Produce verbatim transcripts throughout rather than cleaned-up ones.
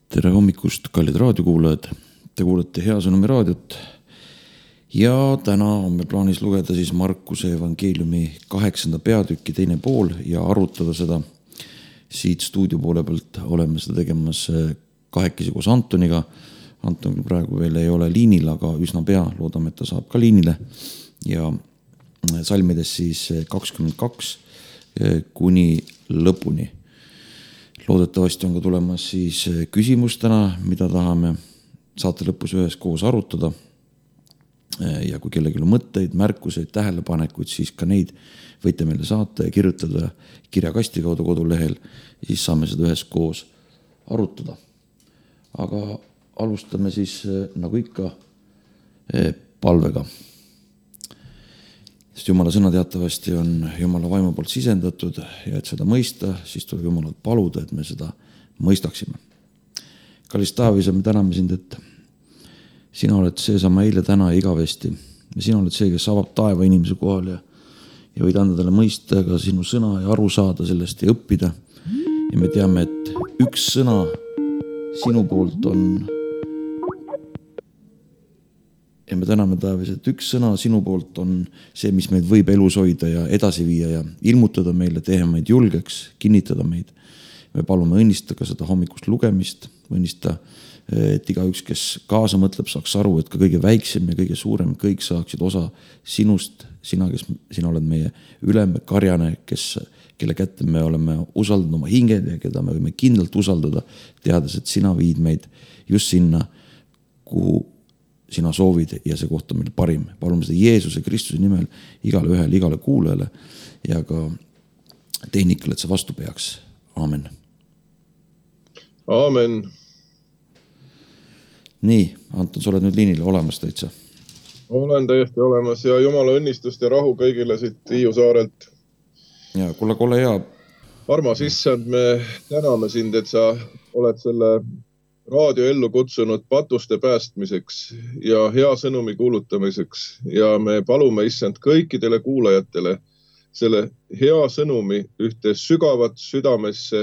Tere hommikust, kallid raadiokuulajad. Te kuulete Hea Sõnumi raadiot ja täna on meil plaanis lugeda siis Markuse evangeeliumi kaheksanda peatüki teine pool ja arutada seda. Siit stuudio poole pealt oleme seda tegemas kahekesi koos Antoniga. Anton praegu veel ei ole liinil, aga üsna pea loodame, et ta saab ka liinile. Ja salmides siis kakskümmend kaks kuni lõpuni. Loodetavasti on ka tulemas siis küsimustena, mida tahame saate lõpus ühes koos arutada. Ja kui kellelgi on mõtteid, märkuseid, tähelepanekuid, siis ka neid võite meile saata ja kirjutada kirjakasti kaudu kodulehel. Siis saame seda ühes koos arutada. Aga alustame siis nagu ikka palvega. Sest Jumala sõna teatavasti on Jumala vaimu poolt sisendatud ja et seda mõista, siis tuleb Jumalalt paluda, et me seda mõistaksime. Kallis Taavisa, me täname sind, et sina oled seesama eile, täna ja igavesti. Ja sina oled see, kes avab taeva inimese kohal ja, ja võid anda talle mõista ka sinu sõna ja aru saada sellest ja õppida. Ja me teame, et üks sõna sinu poolt on ja me täname Taavis, et üks sõna sinu poolt on see, mis meid võib elus hoida ja edasi viia ja ilmutada meile, teha meid julgeks, kinnitada meid. Me palume õnnista ka seda hommikust lugemist, õnnista, et igaüks, kes kaasa mõtleb, saaks aru, et ka kõige väiksem ja kõige suurem, kõik saaksid osa sinust, sina, kes sina oled meie ülem karjane, kes, kelle kätte me oleme usaldanud oma hinged ja keda me võime kindlalt usaldada, teades, et sina viid meid just sinna, kuhu sina soovid ja see koht on meil parim. Palume seda Jeesuse Kristuse nimel igale ühele, igale kuulajale ja ka tehnikale, et see vastu peaks. Aamen. Aamen. Nii, Anton, sa oled nüüd liinile olemas täitsa? Olen täiesti olemas ja Jumala õnnistust ja rahu kõigile siit Hiiu saarelt. Ja, kuule, kuule hea. Armas issand, me täname sind, et sa oled selle raadio ellu kutsunud patuste päästmiseks ja hea sõnumi kuulutamiseks ja me palume issand kõikidele kuulajatele selle hea sõnumi ühte sügavat südamesse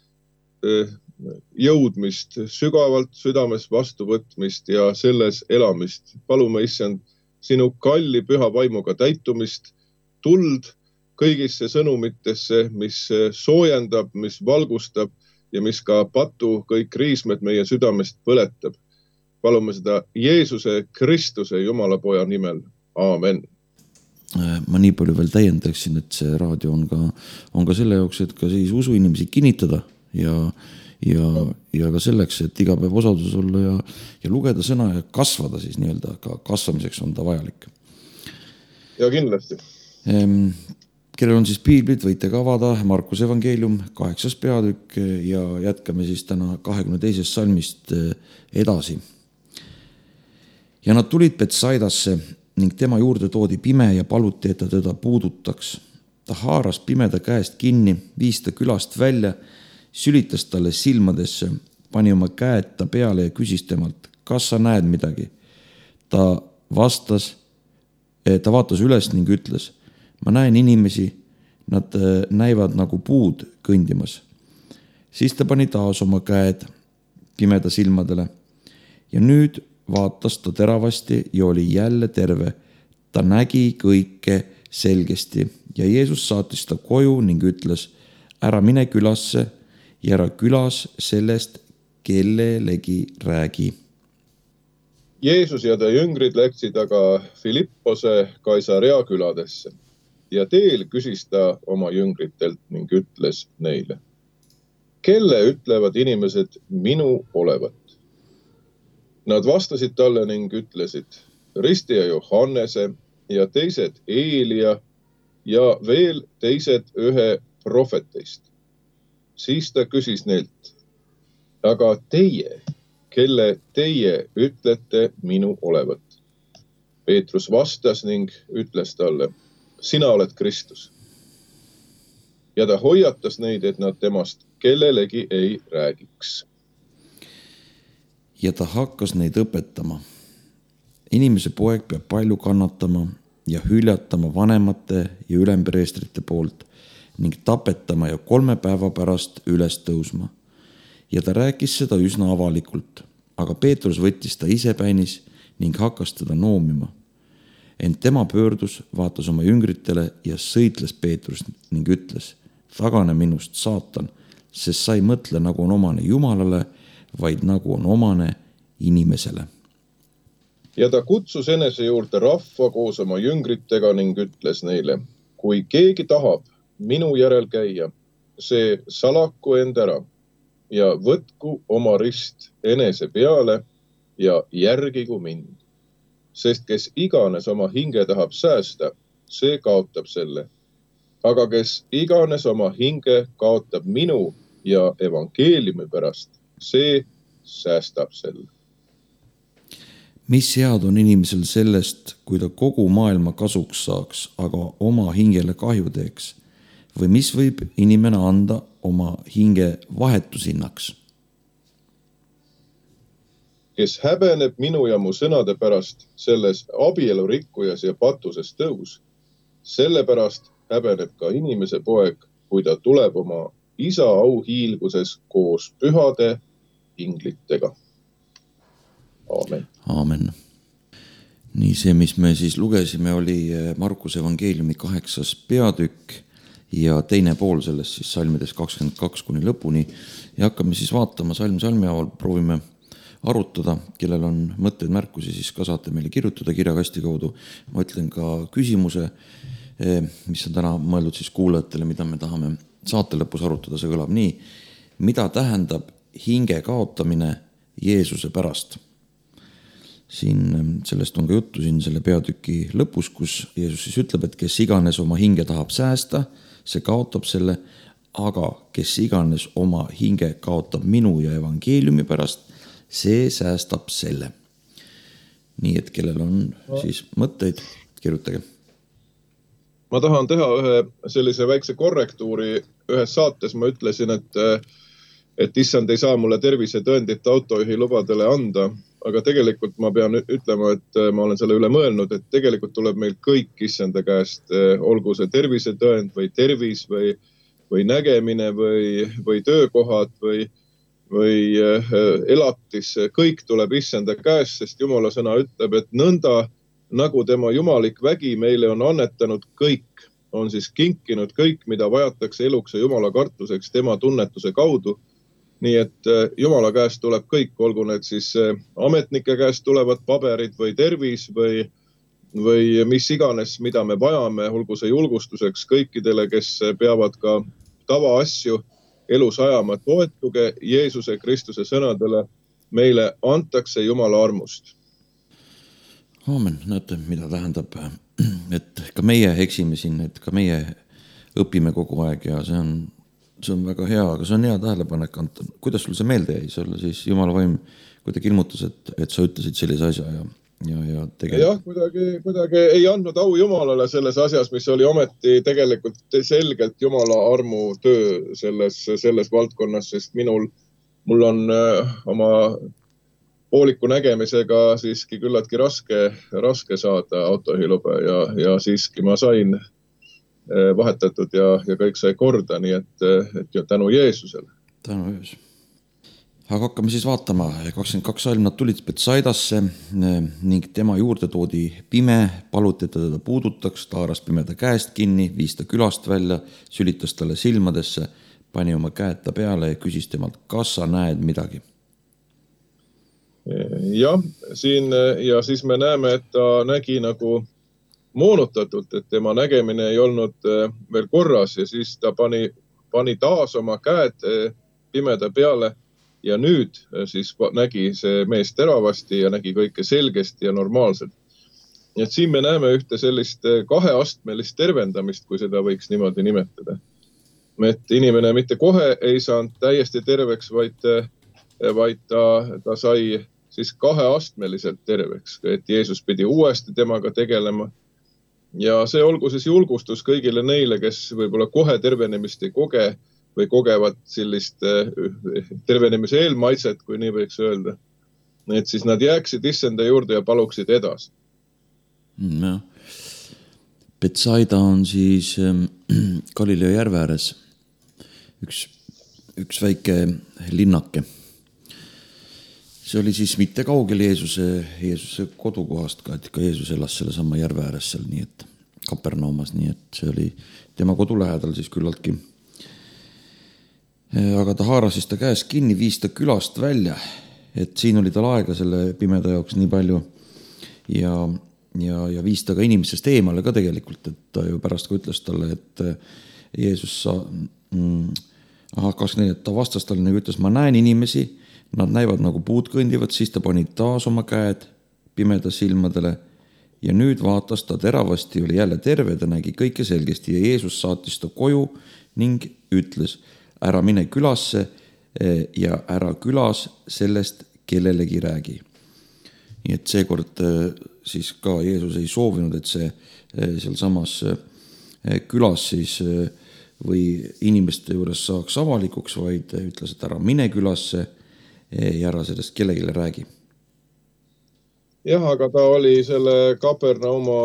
jõudmist, sügavalt südames vastuvõtmist ja selles elamist. Palume issand sinu kalli püha vaimuga täitumist, tuld kõigisse sõnumitesse, mis soojendab, mis valgustab ja mis ka patu kõik riismed meie südamest põletab. Palume seda Jeesuse Kristuse Jumala poja nimel. Aamen. Ma nii palju veel täiendaksin, et see raadio on ka, on ka selle jaoks, et ka siis usu inimesi kinnitada ja, ja, ja ka selleks, et iga päev osadus olla ja, ja lugeda sõna ja kasvada siis nii-öelda, ka kasvamiseks on ta vajalik. Ja kindlasti. Ehm, Kellel on siis piiblid, võite ka avada Markuse evangeelium kaheksas peatükk ja jätkame siis täna kahekümne teisest salmist edasi. Ja nad tulid Betsaidasse ning tema juurde toodi pime ja paluti, et ta teda puudutaks. Ta haaras pimeda käest kinni, viis ta külast välja, sülitas talle silmadesse, pani oma käed ta peale ja küsis temalt, kas sa näed midagi? Ta vastas, ta vaatas üles ning ütles, ma näen inimesi, nad näivad nagu puud kõndimas. Siis ta pani taas oma käed pimeda silmadele ja nüüd vaatas ta teravasti ja oli jälle terve. Ta nägi kõike selgesti ja Jeesus saatis ta koju ning ütles, ära mine külasse ja ära külas sellest kellelegi räägi. Jeesus ja ta jüngrid läksid aga Filippose Kaisarea küladesse. Ja teel küsis ta oma jüngritelt ning ütles neile, kelle ütlevad inimesed minu olevat? Nad vastasid talle ning ütlesid, ristija Johannese ja teised Eelia ja veel teised ühe prohveteist. Siis ta küsis neilt, aga teie, kelle teie ütlete minu olevat? Peetrus vastas ning ütles talle, sina oled Kristus. Ja ta hoiatas neid, et nad temast kellelegi ei räägiks. Ja ta hakkas neid õpetama. Inimese poeg peab palju kannatama ja hüljatama vanemate ja ülempreestrite poolt ning tapetama ja kolme päeva pärast üles tõusma. ja ta rääkis seda üsna avalikult, aga Peetrus võttis ta ise päinis ning hakkas teda noomima. Ent tema pöördus, vaatas oma jüngritele ja sõitles Peetrust ning ütles: tagane minust, saatan, sest sa ei mõtle nagu on omane Jumalale, vaid nagu on omane inimesele. Ja ta kutsus enese juurde rahva koos oma jüngritega ning ütles neile: kui keegi tahab minu järel käia, see salaku end ära ja võtku oma rist enese peale ja järgigu mind. Sest kes iganes oma hinge tahab säästa, see kaotab selle. Aga kes iganes oma hinge kaotab minu ja evangeeliumi pärast, see säästab selle. Mis head on inimesel sellest, kui ta kogu maailma kasuks saaks, aga oma hingele kahju teeks? Või mis võib inimene anda oma hinge vahetusinnaks? Kes häbeneb minu ja mu sõnade pärast selles abielurikkujas ja patuses tõus, sellepärast häbeneb ka inimese poeg, kui ta tuleb oma isa auhiilguses koos pühade inglitega. Aamen. Aamen. Nii see, mis me siis lugesime, oli Markuse evangeeliumi kaheksas peatükk ja teine pool sellest siis salmides kakskümmend kaks kuni lõpuni. Ja hakkame siis vaatama salm salmi haaval, proovime arutada, kellel on mõtteid, märkusi, siis ka saate meile kirjutada kirjakasti kaudu. Ma ütlen ka küsimuse, mis on täna mõeldud siis kuulajatele, mida me tahame saate lõpus arutada, see kõlab nii. Mida tähendab hinge kaotamine Jeesuse pärast? Siin sellest on ka juttu siin selle peatüki lõpus, kus Jeesus siis ütleb, et kes iganes oma hinge tahab säästa, see kaotab selle, aga kes iganes oma hinge kaotab minu ja evangeeliumi pärast, see säästab selle. Nii et kellel on siis mõtteid, kirjutage. Ma tahan teha ühe sellise väikse korrektuuri. Ühes saates ma ütlesin, et, et issand ei saa mulle tervisetõendit autojuhi lubadele anda, aga tegelikult ma pean ütlema, et ma olen selle üle mõelnud, et tegelikult tuleb meil kõik issanda käest, olgu see tervisetõend või tervis või, või nägemine või, või töökohad või või elatis, kõik tuleb issanda käest, sest Jumala sõna ütleb, et nõnda nagu tema jumalik vägi meile on annetanud kõik, on siis kinkinud kõik, mida vajatakse eluks ja Jumala kartuseks tema tunnetuse kaudu. Nii et Jumala käest tuleb kõik, olgu need siis ametnike käest tulevad paberid või tervis või, või mis iganes, mida me vajame, olgu see julgustuseks kõikidele, kes peavad ka tavaasju elus ajama, toetuge Jeesuse Kristuse sõnadele, meile antakse Jumala armust. Aamen, näete, mida tähendab, et ka meie eksime siin, et ka meie õpime kogu aeg ja see on, see on väga hea, aga see on hea tähelepanek, Anton. Kuidas sul see meelde jäi? Sulle siis Jumala vaim kuidagi ilmutus, et, et sa ütlesid sellise asja ja Ja, ja tegelikult... jah, kuidagi, kuidagi ei andnud au Jumalale selles asjas, mis oli ometi tegelikult selgelt Jumala armu töö selles, selles valdkonnas, sest minul, mul on oma pooliku nägemisega siiski küllaltki raske, raske saada autojuhilube ja, ja siiski ma sain vahetatud ja, ja kõik sai korda, nii et, et tänu Jeesusele. Tänu Jeesus. Aga hakkame siis vaatama. kakskümmend kaks salm, nad tulid Betsaidasse ning tema juurde toodi pime, paluti, et ta teda puudutaks, ta haaras pimeda käest kinni, viis ta külast välja, sülitas talle silmadesse, pani oma käed ta peale ja küsis temalt, kas sa näed midagi? Jah, siin ja siis me näeme, et ta nägi nagu moonutatult, et tema nägemine ei olnud veel korras ja siis ta pani, pani taas oma käed pimeda peale. Ja nüüd siis nägi see mees teravasti ja nägi kõike selgesti ja normaalselt. Et siin me näeme ühte sellist kaheastmelist tervendamist, kui seda võiks niimoodi nimetada. Et inimene mitte kohe ei saanud täiesti terveks, vaid, vaid ta, ta sai siis kaheastmeliselt terveks, et Jeesus pidi uuesti temaga tegelema. Ja see olgu siis julgustus kõigile neile, kes võib-olla kohe tervenemist ei koge, või kogevad sellist tervenemise eelmaitset, kui nii võiks öelda. Et siis nad jääksid issanda juurde ja paluksid edasi. Ja. Betsaida on siis Galilea järve ääres üks üks väike linnake. See oli siis mitte kaugel Jeesuse, Jeesuse kodukohast ka, et ka Jeesus elas selle sama järve ääres seal, nii et Kapernaumas, nii et see oli tema kodu lähedal siis küllaltki. Aga ta haaras siis ta käes kinni, viis ta külast välja, et siin oli tal aega selle pimeda jaoks nii palju ja, ja, ja viis ta ka inimesest eemale ka tegelikult, et ta ju pärast ka ütles talle, et Jeesus sa, mm, aha, kakskümmend neli, et ta vastas talle nagu ütles, ma näen inimesi, nad näivad nagu puud kõndivad, siis ta pani taas oma käed pimeda silmadele ja nüüd vaatas ta teravasti, oli jälle terve, ta nägi kõike selgesti ja Jeesus saatis ta koju ning ütles, ära mine külasse ja ära külas sellest kellelegi räägi. Nii et seekord siis ka Jeesus ei soovinud, et see seal samas külas siis või inimeste juures saaks avalikuks, vaid ütles, et ära mine külasse ja ära sellest kellegile räägi. Jah, aga ta oli selle Kapernauma,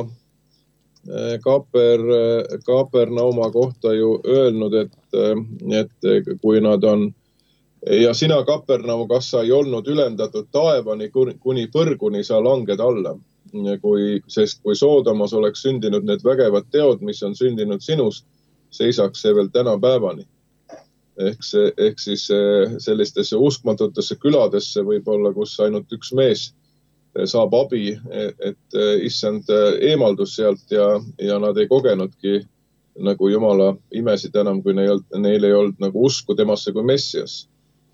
Kaper, Kapernauma kohta ju öelnud, et, et kui nad on, ja sina Kapernaum, kas sa ei olnud ülendatud taevani kuni põrguni sa langed alla, kui, sest kui Soodomas oleks sündinud need vägevad teod, mis on sündinud sinust, seisaks see veel täna päevani. Ehk, see, ehk siis sellistesse uskmatutesse küladesse võib olla, kus ainult üks mees saab abi, et issand eemaldus sealt ja, ja nad ei kogenudki nagu Jumala imesid enam, kui neil, neil ei olnud nagu usku temasse kui Messias.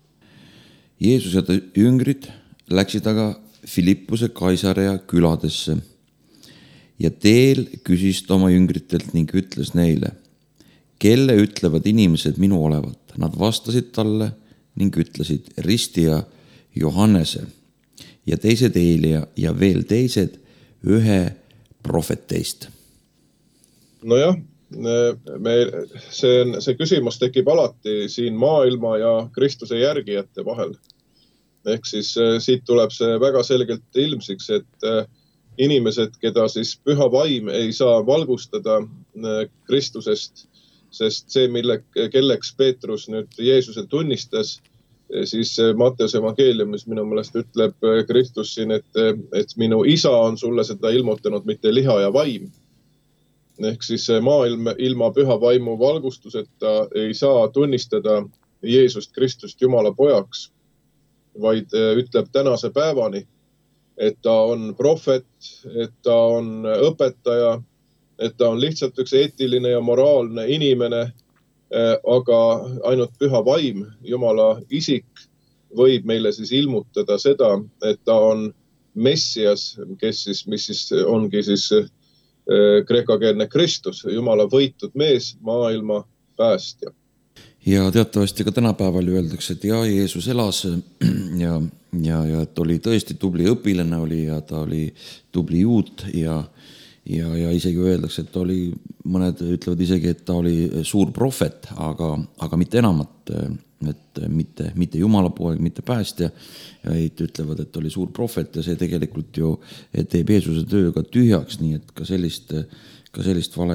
Jeesus ja ta jüngrid läksid aga Filippuse Kaisarea küladesse ja teel küsis ta oma jüngritelt ning ütles neile, kelle ütlevad inimesed minu olevat. Nad vastasid talle ning ütlesid ristija Johannese ja teised Eelia ja veel teised ühe profeteist. Nojah, me, see, see küsimus tekib alati siin maailma ja Kristuse järgijate vahel. Ehk siis siit tuleb see väga selgelt ilmsiks, et inimesed, keda siis püha vaim ei saa valgustada Kristusest, sest see, mille, kelleks Peetrus nüüd Jeesuse tunnistas, siis Matteuse evangeeliumis minu meelest ütleb Kristus siin, et, et minu isa on sulle seda ilmutanud, mitte liha ja vaim. Ehk siis maailm ilma püha vaimu valgustuseta ei saa tunnistada Jeesust Kristust Jumala pojaks, vaid ütleb tänase päevani, et ta on prohvet, et ta on õpetaja, et ta on lihtsalt üks eetiline ja moraalne inimene, aga ainult püha vaim, Jumala isik, võib meile siis ilmutada seda, et ta on Messias, kes siis, mis siis ongi siis kreekakeelne Kristus, Jumala võitud mees, maailma päästja. Ja teatavasti ka tänapäeval öeldakse, et ja Jeesus elas ja, ja, ja et oli tõesti tubli õpilane oli ja ta oli tubli juut ja Ja, ja isegi öeldakse, et oli, mõned ütlevad isegi, et ta oli suur prohvet, aga, aga mitte enamat, et mitte, mitte Jumala poeg, mitte päästja, vaid ütlevad, et oli suur prohvet ja see tegelikult ju teeb Jeesuse tööga tühjaks, nii et ka sellist, ka sellist vale,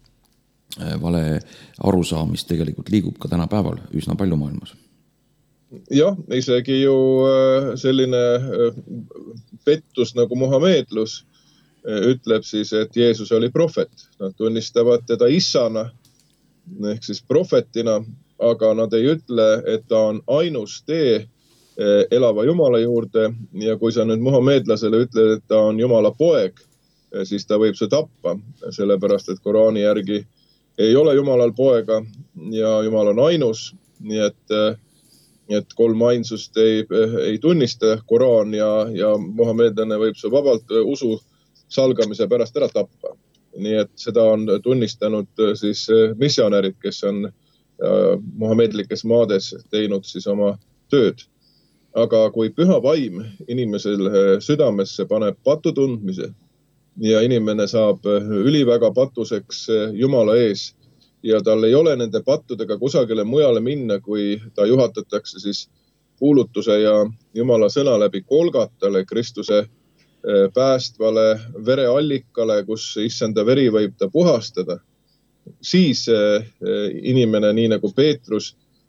vale arusaamist tegelikult liigub ka tänapäeval üsna palju maailmas. Jah, isegi ju selline pettus nagu muhamedlus ütleb siis, et Jeesus oli prohvet. Nad tunnistavad teda issana, ehk siis prohvetina, aga nad ei ütle, et ta on ainus tee elava Jumala juurde ja kui sa nüüd muhamedlasele ütled, et ta on Jumala poeg, siis ta võib see tappa, sellepärast, et Koraani järgi ei ole Jumalal poega ja Jumal on ainus, nii et, et kolm ainsust ei, ei tunnista Koraan ja, ja muhamedlane võib see vabalt usu salgamise pärast ära tappa. Nii et seda on tunnistanud siis missionärid, kes on muhamedlikes maades teinud siis oma tööd. Aga kui püha vaim inimesel südamesse paneb patu tundmise ja inimene saab üliväga patuseks Jumala ees ja tal ei ole nende pattudega kusagile mujale minna, kui ta juhatatakse siis kuulutuse ja Jumala sõna läbi Kolgatale, Kristuse päästvale vereallikale, kus issanda veri võib ta puhastada, siis inimene, nii nagu Peetrus,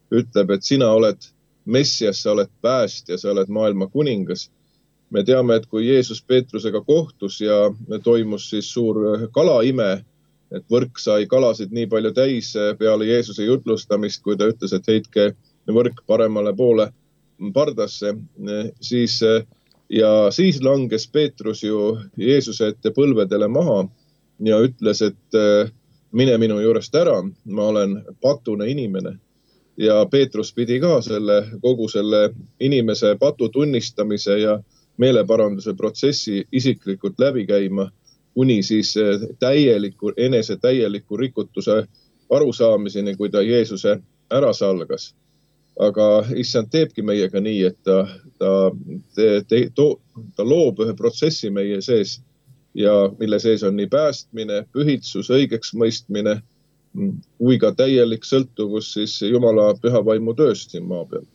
ütleb, et sina oled Messias, sa oled päästja, sa oled maailma kuningas. Me teame, et kui Jeesus Peetrusega kohtus ja toimus siis suur kalaime, et võrk sai kalasid nii palju täis peale Jeesuse jutlustamist, kui ta ütles, et heitke võrk paremale poole pardasse, siis, ja siis langes Peetrus ju Jeesuse ette põlvedele maha ja ütles, et mine minu juurest ära, ma olen patune inimene. Ja Peetrus pidi ka selle, kogu selle inimese patu tunnistamise ja meeleparanduse protsessi isiklikult läbi käima, kuni siis täieliku, enese täieliku rikutuse arusaamiseni, kui ta Jeesuse ära salgas. Aga issand teebki meiega nii, et ta, ta, te, te, to, ta loob ühe protsessi meie sees, ja mille sees on nii päästmine, pühitsus, õigeks mõistmine, kui ka täielik sõltuvus siis Jumala püha vaimu tööst siin maa peal.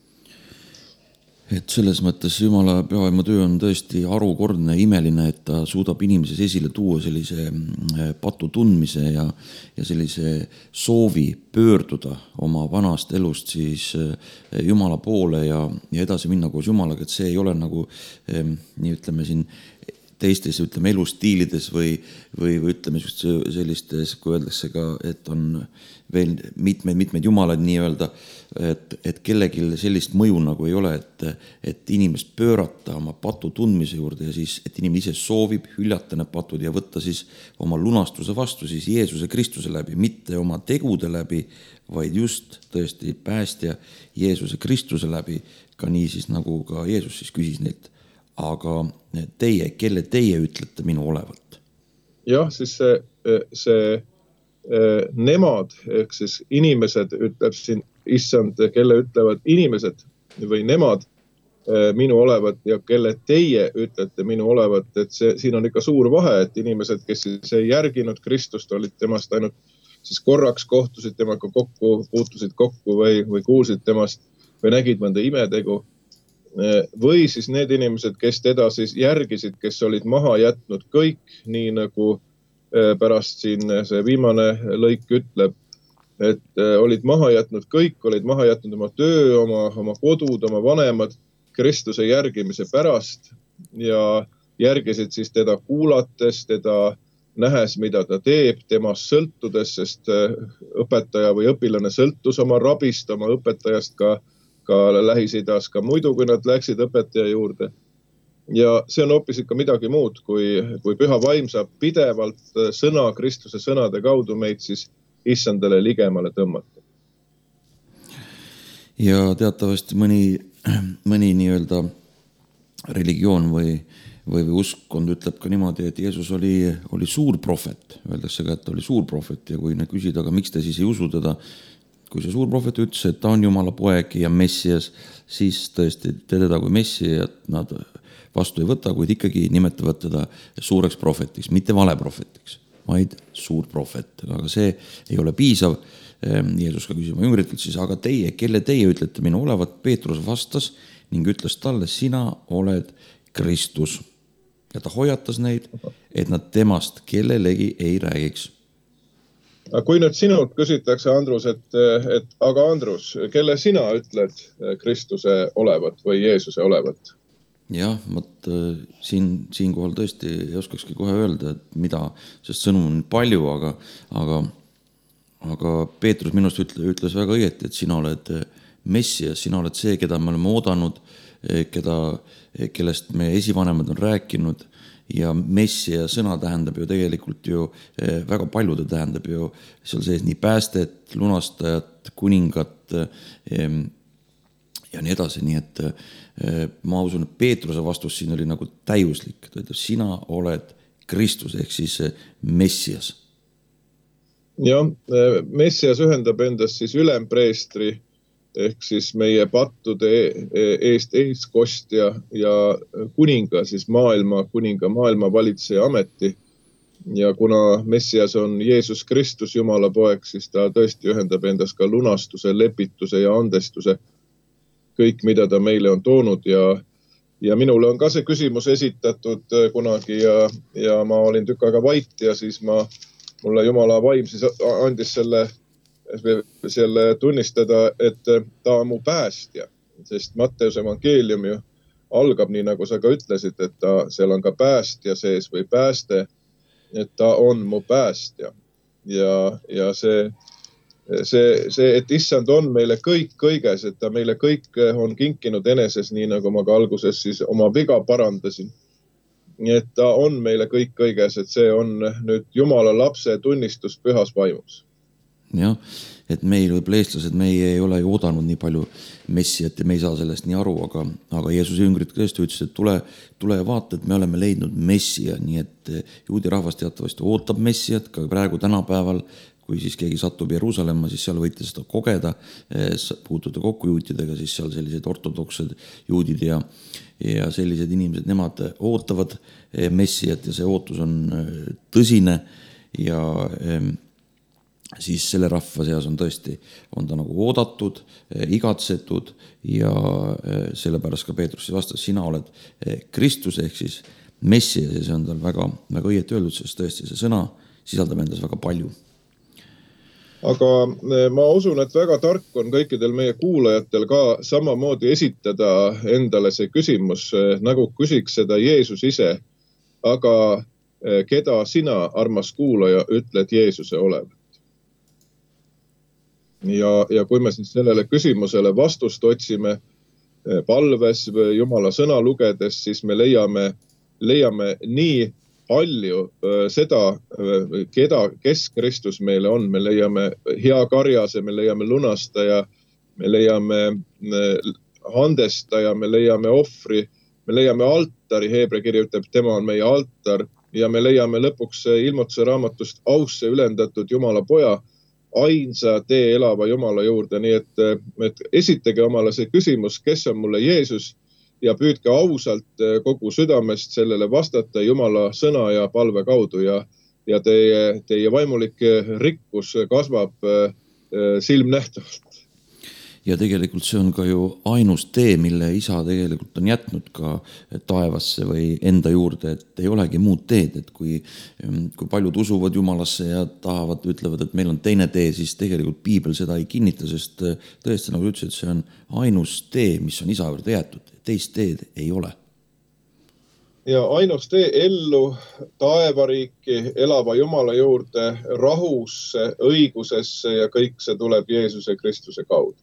Et selles mõttes Jumala pühavaimu töö on tõesti harukordne ja imeline, et ta suudab inimeses esile tuua sellise patu tundmise ja, ja sellise soovi pöörduda oma vanast elust siis Jumala poole ja, ja edasi minna koos Jumalaga, et see ei ole nagu nii ütleme siin teistes ütleme elustiilides või, või, või ütleme sellistes, kui öeldakse ka, et on veel mitmeid, mitmeid jumalad nii öelda, et, et kellegil sellist mõju nagu ei ole, et, et inimest pöörata oma patu tundmise juurde ja siis, et inimene ise soovib hüljata need patud ja võtta siis oma lunastuse vastu siis Jeesuse Kristuse läbi, mitte oma tegude läbi, vaid just tõesti päästja Jeesuse Kristuse läbi, ka nii siis nagu ka Jeesus siis küsis neilt. Aga teie, kelle teie ütlete minu olevat? Jah, siis see, see nemad, ehk siis inimesed ütleb siin issand, kelle ütlevad inimesed või nemad minu olevat ja kelle teie ütlete minu olevat, et see, siin on ikka suur vahe, et inimesed, kes siis ei järginud Kristust, olid temast ainult siis korraks kohtusid temaga kokku, puutusid kokku või, või kuulsid temast või nägid mõnda imetegu. Või siis need inimesed, kes teda siis järgisid, kes olid maha jätnud kõik, nii nagu pärast siin see viimane lõik ütleb, et olid maha jätnud kõik, olid maha jätnud oma töö, oma, oma kodud, oma vanemad Kristuse järgimise pärast ja järgisid siis teda kuulates, teda nähes, mida ta teeb, temast sõltudes, sest õpetaja või õpilane sõltus oma rabist, oma õpetajast ka ka Lähis-Idas, ka muidu, kui nad läksid õpetaja juurde. Ja see on hoopis ikka midagi muud, kui, kui püha vaim saab pidevalt sõna, Kristuse sõnade kaudu meid siis issandale ligemale tõmmata. Ja teatavasti mõni, mõni nii-öelda religioon või, või, või uskond ütleb ka niimoodi, et Jeesus oli, oli suur prohvet. Öeldakse ka, et oli suur prohvet ja kui ne küsida, aga miks te siis ei usu teda, kui see suur prohvet ütles, et ta on Jumala poeg ja Messias, siis tõesti teda kui Messiat nad vastu ei võta, kuid ikkagi nimetavad teda suureks prohvetiks, mitte vale prohvetiks, vaid suur prohvet. Aga see ei ole piisav. Jeesus ka küsima jüngritelt siis, aga teie, kelle teie ütlete minu olevat, Peetrus vastas ning ütles talle, sina oled Kristus. Ja ta hoiatas neid, et nad temast kellelegi ei räägiks. Aga kui nüüd sinult küsitakse, Andrus, et, et aga Andrus, kelle sina ütled Kristuse olevat või Jeesuse olevat? Jah, mõt, siin, siin kohal tõesti ei oskakski kohe öelda, et mida, sest sõnum on palju, aga, aga, aga Peetrus minust ütle, ütles väga õieti, et sina oled Messias, sina oled see, keda me oleme oodanud, keda, kellest me esivanemad on rääkinud. Ja Messia sõna tähendab ju tegelikult ju väga palju, ta tähendab ju seal sees nii päästet, lunastajat, kuningat ja nii edasi. Nii et ma usun, et Peetruse vastus siin oli nagu täiuslik. Ta ütleb, sina oled Kristus ehk siis Messias. Jah, Messias ühendab endast siis ülempreestri ehk siis meie pattude eest eeskostja ja kuninga, siis maailma kuninga, maailma valitseja ameti. Ja kuna Messias on Jeesus Kristus, Jumala poeg, siis ta tõesti ühendab endast ka lunastuse, lepituse ja andestuse. Kõik, mida ta meile on toonud ja, ja minule on ka see küsimus esitatud kunagi ja, ja ma olin tükk aega vait ja siis ma, mulle Jumala vaim siis andis selle selle tunnistada, et ta on mu päästja, sest Matteuse evangeelium ju algab nii, nagu sa ka ütlesid, et ta, seal on ka päästja sees või pääste, et ta on mu päästja. Ja, ja see, see, see, et issand on meile kõik kõiges, et ta meile kõik on kinkinud eneses, nii nagu ma ka alguses siis oma viga parandasin. Nii et ta on meile kõik kõiges, et see on nüüd Jumala lapse tunnistus pühas vaimus. Jah, et meil võib-olla eestlased, meie ei ole ju oodanud nii palju messiat ja me ei saa sellest nii aru, aga, aga Jeesuse jüngrid tõesti ütles, et tule, tule ja vaata, et me oleme leidnud messia, nii et juudi rahvas teatavasti ootab messiat, ka praegu tänapäeval, kui siis keegi satub Jeruusalemma, siis seal võite seda kogeda, puutuda kokku juutidega, siis seal sellised ortodoksed juudid ja, ja sellised inimesed, nemad ootavad messiat ja see ootus on tõsine ja siis selle rahva seas on tõesti, on ta nagu oodatud, igatsetud ja sellepärast ka Peetrus vastas, sina oled Kristus ehk siis Messias ja see on tal väga, väga õieti öeldud, sest tõesti see sõna sisaldab endas väga palju. Aga ma usun, et väga tark on kõikidel meie kuulajatel ka samamoodi esitada endale see küsimus, nagu küsiks seda Jeesus ise, aga keda sina, armas kuulaja, ütled Jeesuse olevat? Ja, ja kui me siis sellele küsimusele vastust otsime palves või Jumala sõna lugedes, siis me leiame, leiame nii palju seda, keda, kes Kristus meile on. Me leiame hea karjase, me leiame lunastaja, me leiame andestaja, me leiame ohvri, me leiame altari, Heebra kiri ütleb, tema on meie altar ja me leiame lõpuks ilmutuse raamatust ausse ülendatud Jumala poja, ainsa tee elava Jumala juurde, nii et, et esitage omale see küsimus, kes on mulle Jeesus ja püüdke ausalt kogu südamest sellele vastata Jumala sõna ja palve kaudu ja, ja teie, teie vaimulik rikkus kasvab silmnähtavalt. Ja tegelikult see on ka ju ainus tee, mille isa tegelikult on jätnud ka taevasse või enda juurde, et ei olegi muud teed, et kui, kui paljud usuvad Jumalasse ja tahavad, ütlevad, et meil on teine tee, siis tegelikult Piibel seda ei kinnita, sest tõesti nagu ütles, et see on ainus tee, mis on isa juurde jäetud, teist teed ei ole. Ja ainus tee ellu taevariiki elava Jumala juurde, rahusse, õigusesse ja kõik see tuleb Jeesuse Kristuse kaudu.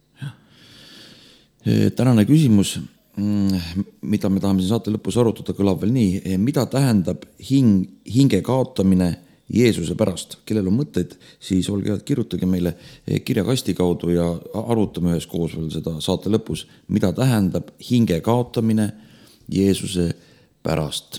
Tänane küsimus, mida me tahame siin saate lõpus arutada, kõlab veel nii. Mida tähendab hing, hinge kaotamine Jeesuse pärast? Kellel on mõtteid, siis olge head, kirjutage meile kirjakasti kaudu ja arutame ühes koos veel seda saate lõpus. Mida tähendab hinge kaotamine Jeesuse pärast?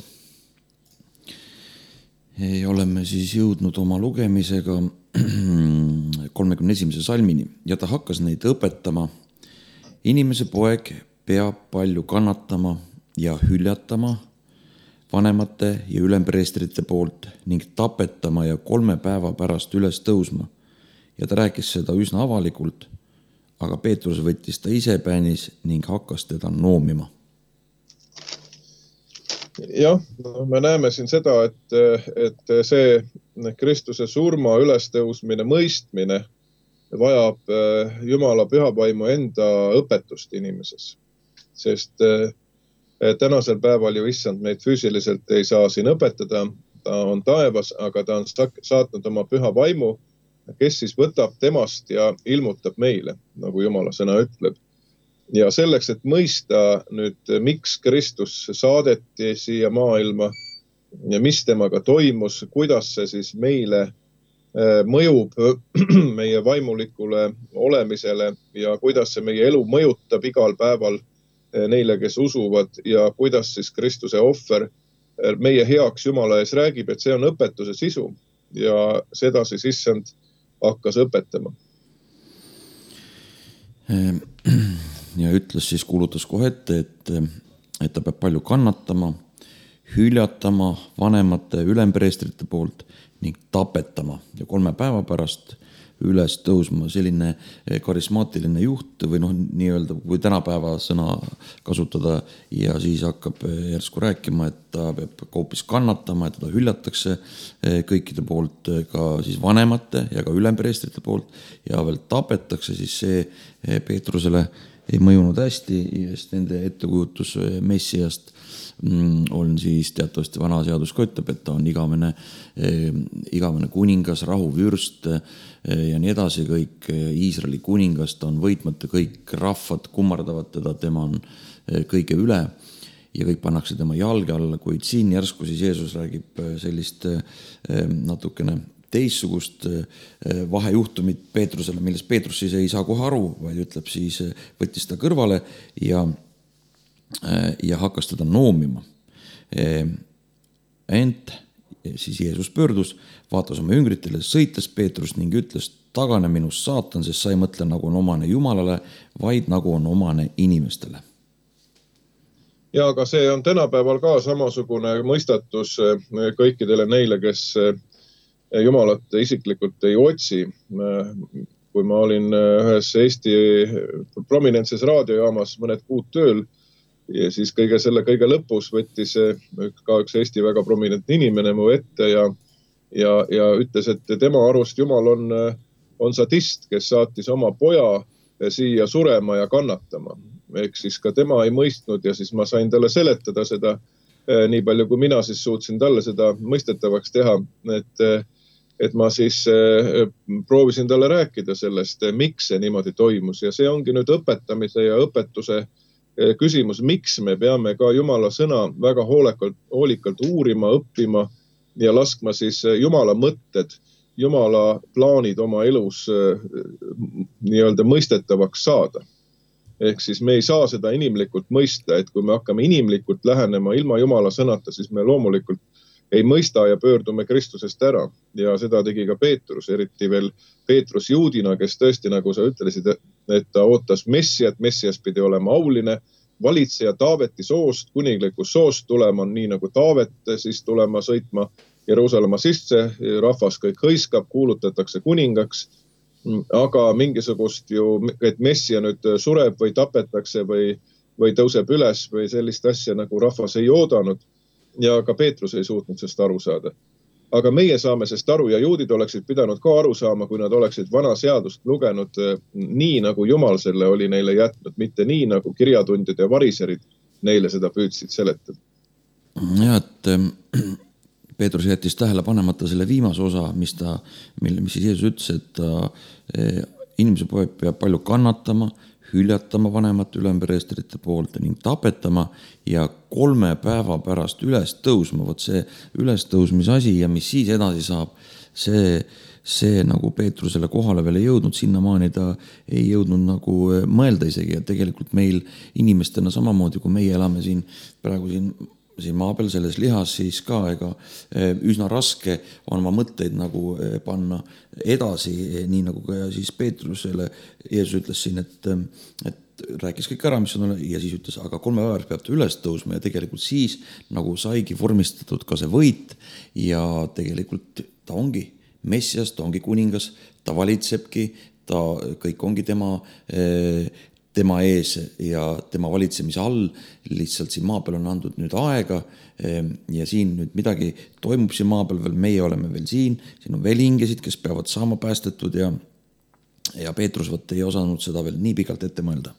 Oleme siis jõudnud oma lugemisega kolmekümne esimese salmini ja ta hakkas neid õpetama. Inimese poeg peab palju kannatama ja hüljatama vanemate ja ülempreestrite poolt ning tapetama ja kolme päeva pärast üles tõusma. Ja ta rääkis seda üsna avalikult, aga Peetrus võttis ta ise päänis ning hakkas teda noomima. Jah, me näeme siin seda, et, et see Kristuse surma ülestõusmine, mõistmine vajab Jumala pühavaimu enda õpetust inimeses. Sest tänasel päeval ju issand meid füüsiliselt ei saa siin õpetada, ta on taevas, aga ta on saatnud oma pühavaimu, kes siis võtab temast ja ilmutab meile, nagu Jumala sõna ütleb. Ja selleks, et mõista nüüd, miks Kristus saadeti siia maailma ja mis temaga toimus, kuidas see siis meile mõjub meie vaimulikule olemisele ja kuidas see meie elu mõjutab igal päeval neile, kes usuvad ja kuidas siis Kristuse ohver meie heaks Jumala ees räägib, et see on õpetuse sisu ja seda siis issand hakkas õpetama. Ja ütles siis, kuulutas kohe ette, et, et ta peab palju kannatama, hüljatama vanemate ülempreestrite poolt ning tapetama ja kolme päeva pärast üles tõusma, selline karismaatiline juht või noh, nii-öelda kui tänapäeva sõna kasutada ja siis hakkab järsku rääkima, et ta peab hoopis kannatama, et teda hüljatakse kõikide poolt, ka siis vanemate ja ka ülempreestrite poolt ja veel tapetakse, siis see Peetrusele ei mõjunud hästi, sest nende ettekujutus Messiast on siis teatavasti vana seadus ka ütleb, et ta on igavene, igavene kuningas, rahuvürst ja nii edasi, kõik Iisraeli kuningas, ta on võitmata, kõik rahvad kummardavad teda, tema on kõige üle ja kõik pannakse tema jalge alla, kuid siin järsku siis Jeesus räägib sellist natukene teissugust vahejuhtumit Peetrusele, millest Peetrus siis ei saa kohe aru, vaid ütleb siis, võttis ta kõrvale ja ja hakkas teda noomima. Ent siis Jeesus pöördus, vaatas oma jüngritele, sõitas Peetrust ning ütles, tagane minust saatan, sest sa ei mõtle nagu on omane Jumalale, vaid nagu on omane inimestele. Ja aga see on tänapäeval ka samasugune mõistatus kõikidele neile, kes Jumalat isiklikult ei otsi. Kui ma olin ühes Eesti prominentses raadiojaamas mõned kuud tööl, ja siis kõige selle kõige lõpus võttis ka üks Eesti väga prominentne inimene mu ette ja, ja, ja ütles, et tema arust Jumal on, on sadist, kes saatis oma poja siia surema ja kannatama. Ehk siis ka tema ei mõistnud ja siis ma sain talle seletada seda nii palju, kui mina siis suutsin talle seda mõistetavaks teha, et, et ma siis proovisin talle rääkida sellest, miks see niimoodi toimus ja see ongi nüüd õpetamise ja õpetuse küsimus, miks me peame ka Jumala sõna väga hoolekalt, hoolikalt uurima, õppima ja laskma siis Jumala mõtted, Jumala plaanid oma elus nii-öelda mõistetavaks saada. Ehk siis me ei saa seda inimlikult mõista, et kui me hakkame inimlikult lähenema ilma Jumala sõnata, siis me loomulikult ei mõista ja pöördume Kristusest ära. Ja seda tegi ka Peetrus, eriti veel Peetrus juudina, kes tõesti, nagu sa ütlesid, et ta ootas Messiat, Messias pidi olema auline, valitseja Taaveti soost, kuningliku soost tulema, nii nagu Taavet siis tulema sõitma Jeruusalemma sisse, rahvas kõik hõiskab, kuulutatakse kuningaks, aga mingisugust ju, et Messia nüüd sureb või tapetakse või, või tõuseb üles või sellist asja nagu rahvas ei oodanud ja ka Peetrus ei suutnud sest aru saada. Aga meie saame sest aru ja juudid oleksid pidanud ka aru saama, kui nad oleksid vana seadust lugenud nii, nagu Jumal selle oli neile jätnud, mitte nii, nagu kirjatundjad ja variserid neile seda püüdsid seletada. Ja, et Peetrus jättis tähele panemata selle viimase osa, mis, ta, mis siis Jeesus ütles, et ta, inimese poeg peab palju kannatama, hüljatama vanemat ülempreestrite poolt ning tapetama ja kolme päeva pärast üles tõusma. Võt see üles tõusmise asi ja mis siis edasi saab, see, see nagu Peetrusele kohale veel ei jõudnud, sinnamaani ta ei jõudnud nagu mõelda isegi ja tegelikult meil inimestena samamoodi, kui meie elame siin praegu siin siin maa peal selles lihas, siis ka ega üsna raske on oma mõtteid nagu panna edasi, nii nagu ka siis Peetrusele Jeesus ütles siin, et, et rääkis kõik ära, mis on, ja siis ütles, aga kolme päevas peab ta üles tõusma ja tegelikult siis nagu saigi vormistatud ka see võit ja tegelikult ta ongi Messias, ta ongi kuningas, ta valitsebki, ta kõik ongi tema tema ees ja tema valitsemise all, lihtsalt siin maa peal on andnud nüüd aega ja siin nüüd midagi toimub siin maa peal veel, meie oleme veel siin, siin on veel hingesid, kes peavad saama päästetud ja, ja Peetrus võtta ei osanud seda veel nii pikalt ette mõelda.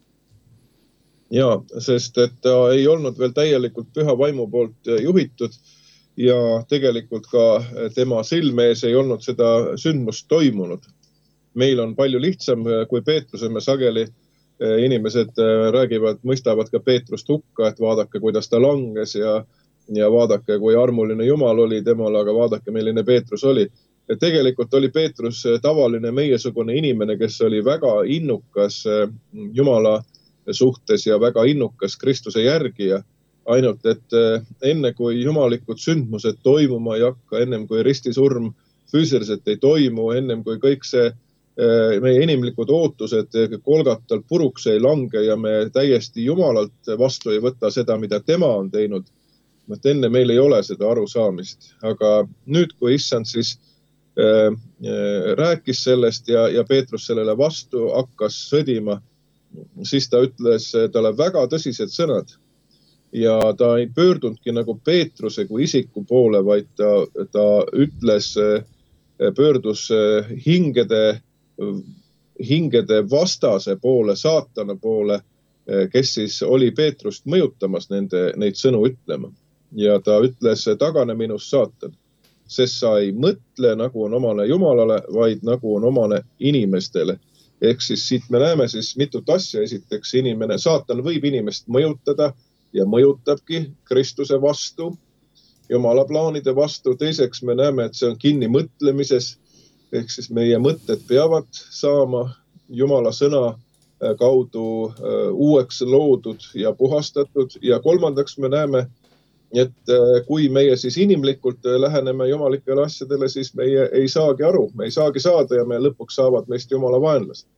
Ja, sest et ta ei olnud veel täielikult püha vaimu poolt juhitud ja tegelikult ka tema silmees ei olnud seda sündmust toimunud. Meil on palju lihtsam, kui Peetruse me sageli inimesed räägivad, mõistavad ka Peetrust hukka, et vaadake, kuidas ta langes ja, ja vaadake, kui armuline Jumal oli temal, aga vaadake, milline Peetrus oli. Et tegelikult oli Peetrus tavaline meiesugune inimene, kes oli väga innukas Jumala suhtes ja väga innukas Kristuse järgija. Ainult, et enne kui jumalikud sündmused toimuma ei hakka, ennem kui ristisurm füüsiliselt ei toimu, ennem kui kõik see meie inimlikud ootused Kolgatal puruks ei lange ja me täiesti Jumalalt vastu ei võta seda, mida tema on teinud. Et enne meil ei ole seda arusaamist. Aga nüüd, kui issand siis rääkis sellest ja, ja Peetrus sellele vastu hakkas sõdima, siis ta ütles talle väga tõsised sõnad ja ta ei pöördunudki nagu Peetruse kui isiku poole, vaid ta, ta ütles, pöördus hingede, hingede vastase poole, saatana poole, kes siis oli Peetrust mõjutamas nende, neid sõnu ütlema. Ja ta ütles, tagane minust saatan, sest sa ei mõtle nagu on omane Jumalale, vaid nagu on omane inimestele. Ehk siis siit me näeme siis mitut asja. Esiteks inimene, saatan võib inimest mõjutada ja mõjutabki Kristuse vastu, Jumala plaanide vastu. Teiseks me näeme, et see on kinni mõtlemises, ehk siis meie mõtted peavad saama Jumala sõna kaudu uueks loodud ja puhastatud. Ja kolmandaks me näeme, et kui meie siis inimlikult läheneme jumalikele asjadele, siis meie ei saagi aru, me ei saagi saada ja me lõpuks saavad meist Jumala vaenlased.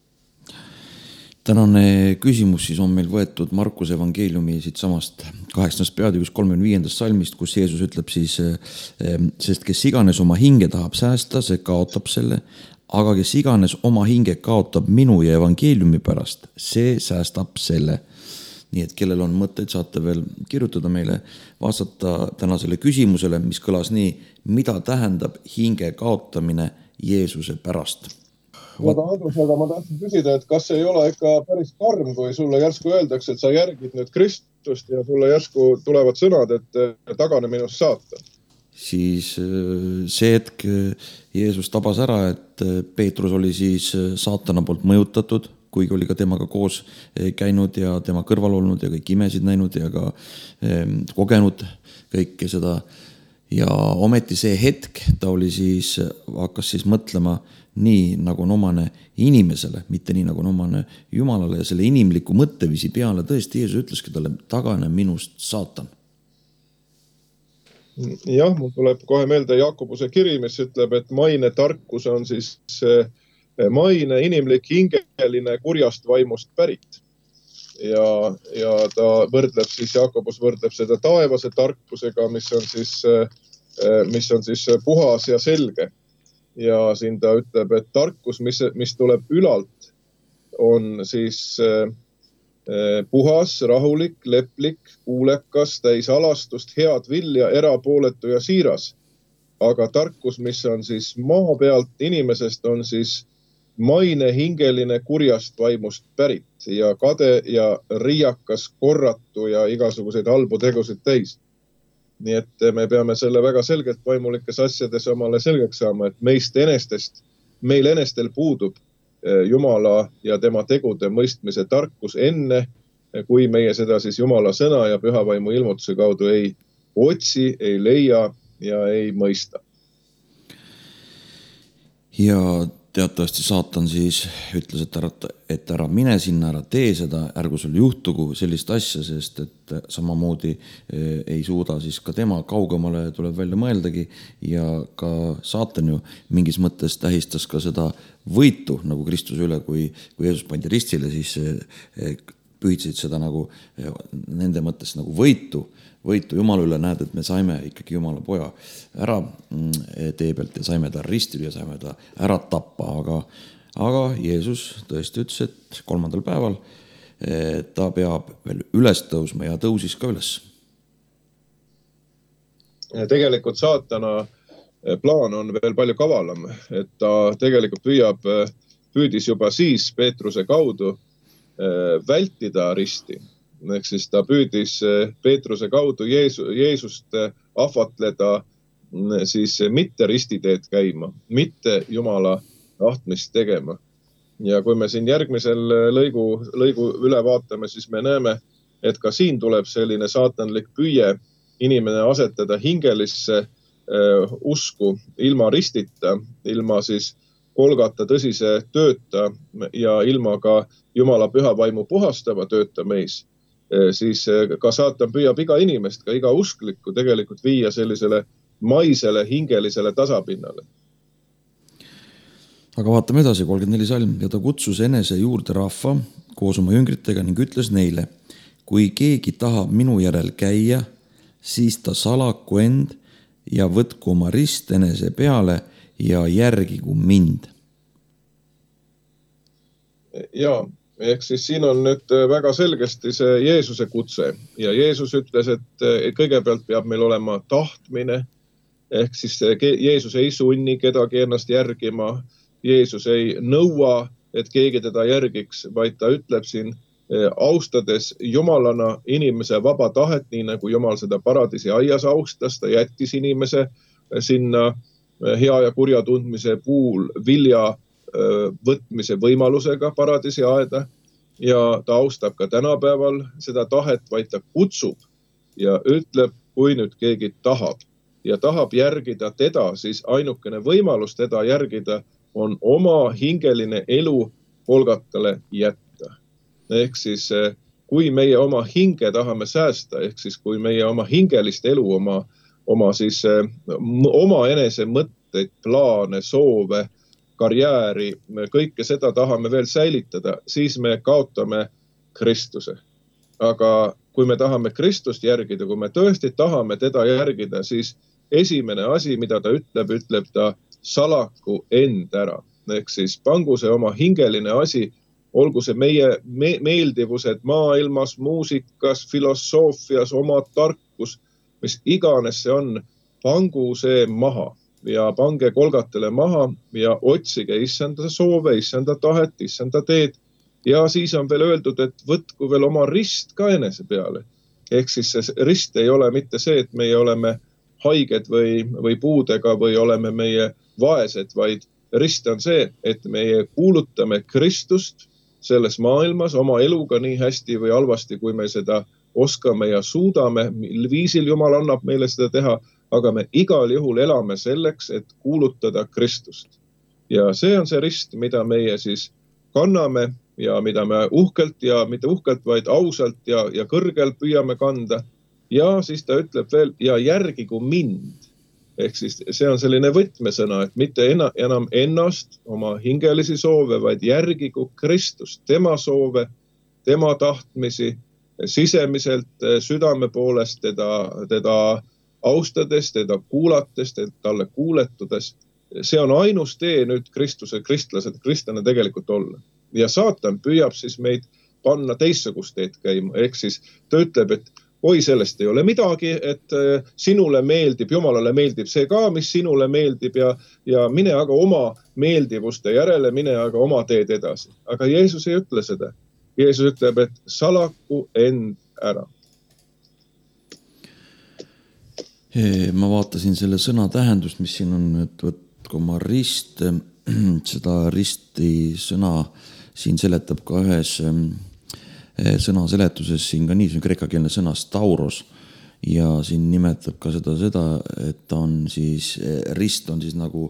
Tänane küsimus siis on meil võetud Markuse evangeeliumi siit samast kaheksandast peatükist kolmekümne viiendast salmist, kus Jeesus ütleb siis, sest kes iganes oma hinge tahab säästa, see kaotab selle, aga kes iganes oma hinge kaotab minu ja evangeeliumi pärast, see säästab selle. Nii et kellel on mõtteid, saate veel kirjutada meile, vastata tänasele küsimusele, mis kõlas nii, mida tähendab hinge kaotamine Jeesuse pärast. Aga Andrus, aga ma tahtsin küsida, et kas ei ole ikka päris karm, kui sulle järsku öeldakse, et sa järgid nüüd Kristust ja sulle järsku tulevad sõnad, et tagane minust saatan. Siis see hetk Jeesus tabas ära, et Peetrus oli siis saatana poolt mõjutatud, kuigi oli ka temaga koos käinud ja tema kõrval olnud ja kõik imesid näinud ja ka kogenud kõike seda. Ja ometi see hetk ta oli siis, hakkas siis mõtlema nii, nagu on omane inimesele, mitte nii, nagu on omane Jumalale ja selle inimliku mõtteviisi peale tõesti Jeesus ütleski talle, tagane minust saatan. Jah, mul tuleb kohe meelde Jakobuse kiri, mis ütleb, et maine tarkus on siis maine, inimlik, hingeline, kurjast vaimust pärit. Ja, ja ta võrdleb siis, Jakobus võrdleb seda taevase tarkusega, mis on siis, mis on siis puhas ja selge. Ja siin ta ütleb, et tarkus, mis, mis tuleb ülalt, on siis puhas, rahulik, leplik, kuulekas, täis alastust, head vilja, erapooletu ja siiras. Aga tarkus, mis on siis maa pealt inimesest, on siis maine, hingeline, kurjast vaimust pärit ja kade ja riiakas, korratu ja igasuguseid halbu tegusid täis. Nii et me peame selle väga selgelt vaimulikes asjades omale selgeks saama, et meist enestest, meil enestel puudub Jumala ja tema tegude mõistmise tarkus enne, kui meie seda siis Jumala sõna ja püha vaimu ilmutuse kaudu ei otsi, ei leia ja ei mõista. Ja teatavasti saatan siis ütles, et ära, et ära mine sinna, ära tee seda, ärgu sul juhtugu sellist asja, sest et samamoodi ei suuda siis ka tema kaugemale tuleb välja mõeldagi ja ka saatan ju mingis mõttes tähistas ka seda võitu nagu Kristuse üle, kui, kui Jeesus pandi ristile, siis püüdsid seda nagu nende mõttes nagu võitu, võitu Jumala üle, näed, et me saime ikkagi Jumala poja ära tee pealt ja saime ta ristil ja saime ta ära tappa, aga, aga Jeesus tõesti ütles, et kolmandal päeval ta peab veel üles tõusma ja tõusis ka üles. Tegelikult saatana plaan on veel palju kavalam, et ta tegelikult püüab, püüdis juba siis Peetruse kaudu vältida risti. Ehk siis ta püüdis Peetruse kaudu Jeesu, Jeesust ahvatleda siis mitte ristiteed käima, mitte Jumala tahtmist tegema. Ja kui me siin järgmisel lõigu, lõigu üle vaatame, siis me näeme, et ka siin tuleb selline saatanlik püüe inimene asetada hingelisse uh, usku ilma ristita, ilma siis kolgata tõsise tööta ja ilma ka Jumala püha vaimu puhastava tööta meis. Siis ka saatan püüab iga inimest, ka iga usklikku tegelikult viia sellisele maisele, hingelisele tasapinnale. Aga vaatame edasi, kolmkümmend neli salm. Ja ta kutsus enese juurde rahva koos oma jüngritega ning ütles neile, kui keegi tahab minu järel käia, siis ta salaku end ja võtku oma rist enese peale ja järgigu mind. Ja, ehk siis siin on nüüd väga selgesti see Jeesuse kutse ja Jeesus ütles, et kõigepealt peab meil olema tahtmine, ehk siis Jeesus ei sunni kedagi ennast järgima, Jeesus ei nõua, et keegi teda järgiks, vaid ta ütleb siin, austades Jumalana inimese vaba tahet, nii nagu Jumal seda paradiisi aias austas, ta jättis inimese sinna hea ja kurja tundmise puul vilja võtmise võimalusega paradiisi aeda ja ta austab ka tänapäeval seda tahet, vaid ta kutsub ja ütleb, kui nüüd keegi tahab ja tahab järgida teda, siis ainukene võimalus teda järgida on oma hingeline elu Golgatale jätta. Ehk siis, kui meie oma hinge tahame säästa, ehk siis kui meie oma hingelist elu, oma, oma, siis, oma enese mõtteid, plaane, soove, karjääri, me kõike seda tahame veel säilitada, siis me kaotame Kristuse. Aga kui me tahame Kristust järgida, kui me tõesti tahame teda järgida, siis esimene asi, mida ta ütleb, ütleb ta salaku end ära. Ehk siis pangu see oma hingeline asi, olgu see meie me meeldivused maailmas, muusikas, filosoofias, oma tarkus, mis iganes see on, pangu see maha. Ja pange Golgatele maha ja otsige issanda soove, issanda tahet, issanda teed. Ja siis on veel öeldud, et võtku veel oma rist ka enese peale. Ehk siis see rist ei ole mitte see, et meie oleme haiged või, või puudega või oleme meie vaesed, vaid rist on see, et meie kuulutame Kristust selles maailmas oma eluga nii hästi või halvasti, kui me seda oskame ja suudame, mil viisil Jumal annab meile seda teha, aga me igal juhul elame selleks, et kuulutada Kristust. Ja see on see rist, mida meie siis kanname ja mida me uhkelt ja mitte uhkelt, vaid ausalt ja, ja kõrgelt püüame kanda. Ja siis ta ütleb veel, ja järgigu mind. Ehk siis see on selline võtmesõna, et mitte enam ennast, oma hingelisi soove, vaid järgigu Kristust, tema soove, tema tahtmisi, sisemiselt südame poolest teda, teda austades, teda kuulates, talle kuuletudes. See on ainus tee nüüd Kristuse, kristlased, kristlane tegelikult olla. Ja saatan püüab siis meid panna teissugust teed käima. Ehk siis ta ütleb, et oi, sellest ei ole midagi, et sinule meeldib, Jumalale meeldib see ka, mis sinule meeldib ja, ja mine aga oma meeldivuste järele, mine aga oma teed edasi. Aga Jeesus ei ütle seda. Jeesus ütleb, et salaku end ära. Ma vaatasin selle sõna tähendust, mis siin on, et võtku oma rist, seda risti sõna siin seletab ka ühes sõna seletuses, siin ka nii, see on kreekakeelne sõna stauros ja siin nimetab ka seda, seda, et ta on siis, rist on siis nagu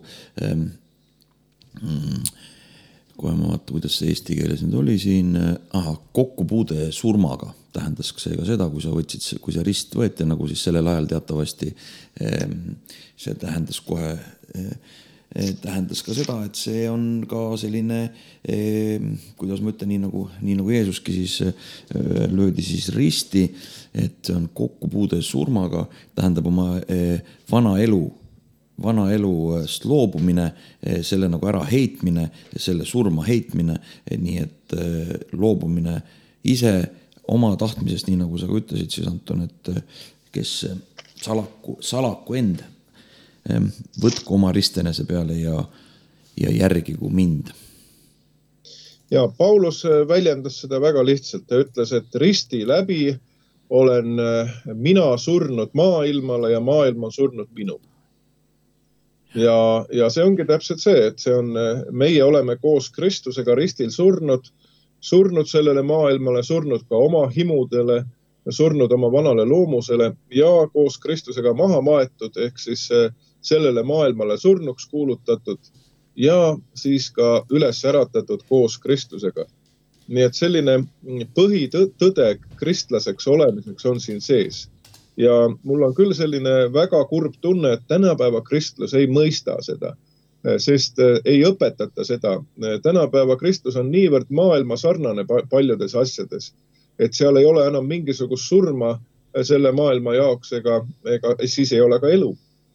mm, kohe ma vaata, kuidas see eesti keeles nüüd oli siin, aha, kokkupuude surmaga tähendas see ka seda, kui sa võtsid, kui see rist võeti, nagu siis sellel ajal teatavasti see tähendas kohe, tähendas ka seda, et see on ka selline, kuidas ma ütlen, nii nagu, nii nagu Jeesuski siis löödi siis risti, et see on kokkupuude surmaga, tähendab oma vana elu, vana elust loobumine, selle nagu ära heitmine, selle surma heitmine, nii et loobumine ise oma tahtmisest, nii nagu sa ka ütlesid siis, Anton, et kes salaku, salaku end, võtku oma ristenese peale ja, ja järgigu mind. Ja Paulus väljendas seda väga lihtsalt. Ta ütles, et risti läbi olen mina surnud maailmale ja maailm on surnud minu. Ja, ja see ongi täpselt see, et see on, meie oleme koos Kristusega ristil surnud, surnud sellele maailmale, surnud ka oma himudele, surnud oma vanale loomusele ja koos Kristusega maha maetud, ehk siis sellele maailmale surnuks kuulutatud ja siis ka üles äratatud koos Kristusega. Nii et selline põhitõde kristlaseks olemiseks on siin sees. Ja mul on küll selline väga kurb tunne, et tänapäeva kristlus ei mõista seda, sest ei õpetata seda. Tänapäeva kristlus on niivõrd maailma sarnane paljudes asjades, et seal ei ole enam mingisugust surma selle maailma jaoks ega, ega siis ei ole ka elu.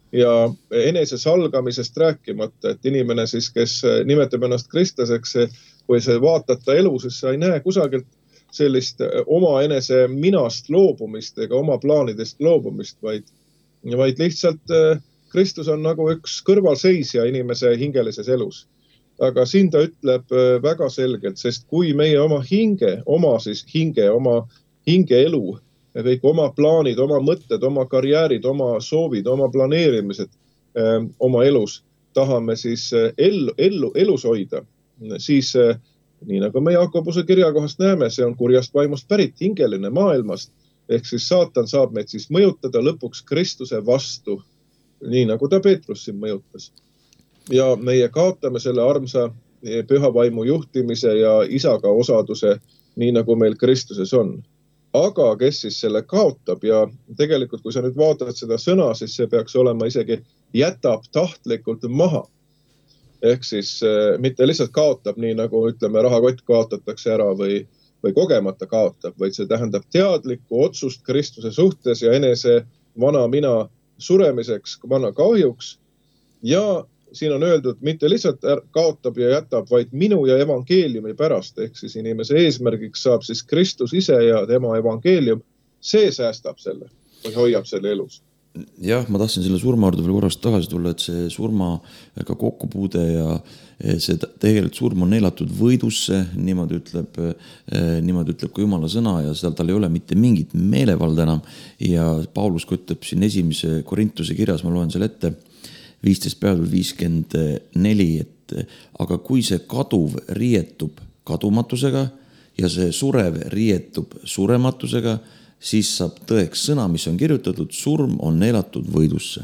ja enese salgamisest rääkimata, et inimene siis, kes nimetab ennast kristlaseks, kui sa vaatad ta elu, siis sa ei näe kusagilt sellist oma enese minast loobumist ega oma plaanidest loobumist, vaid, vaid lihtsalt Kristus on nagu üks kõrvalseisja inimese hingelises elus. Aga siin ta ütleb väga selgelt, sest kui meie oma hinge, oma siis hinge, oma hingeelu, kõik oma plaanid, oma mõtted, oma karjäärid, oma soovid, oma planeerimised öö, oma elus tahame siis ellu, ellu, elus hoida, siis nii nagu me Jaakobuse kirjakohast näeme, see on kurjast vaimust pärit, hingeline maailmast, ehk siis saatan saab meid siis mõjutada lõpuks Kristuse vastu, nii nagu ta Peetrus siin mõjutas. Ja meie kaotame selle armsa püha vaimu juhtimise ja isaga osaduse, nii nagu meil Kristuses on. Aga kes siis selle kaotab ja tegelikult, kui sa nüüd vaatad seda sõna, siis see peaks olema isegi jätab tahtlikult maha. Ehk siis mitte lihtsalt kaotab, nii nagu ütleme, rahakott kaotatakse ära või, või kogemata kaotab, vaid see tähendab teadlikku otsust Kristuse suhtes ja enese vana mina suremiseks, vana kahjuks. Ja siin on öeldud, mitte lihtsalt kaotab ja jätab, vaid minu ja evangeeliumi pärast, ehk siis inimese eesmärgiks saab siis Kristus ise ja tema evangeelium, see säästab selle või hoiab selle elus. Jah, ma tahtsin selle surmaardu veel korraks tagasi tulla, et see surma ka kokkupuude ja see tegelikult surm on neelatud võidusse, niimoodi ütleb, niimoodi ütleb ka Jumala sõna ja seal tal ei ole mitte mingit meelevalda enam ja Paulus ütleb siin esimese Korintuse kirjas, ma loen selle ette, viisteist peatükk viiskümmend neli, et aga kui see kaduv riietub kadumatusega ja see surev riietub surematusega, siis saab tõeks sõna, mis on kirjutatud, surm on neelatud võidusse.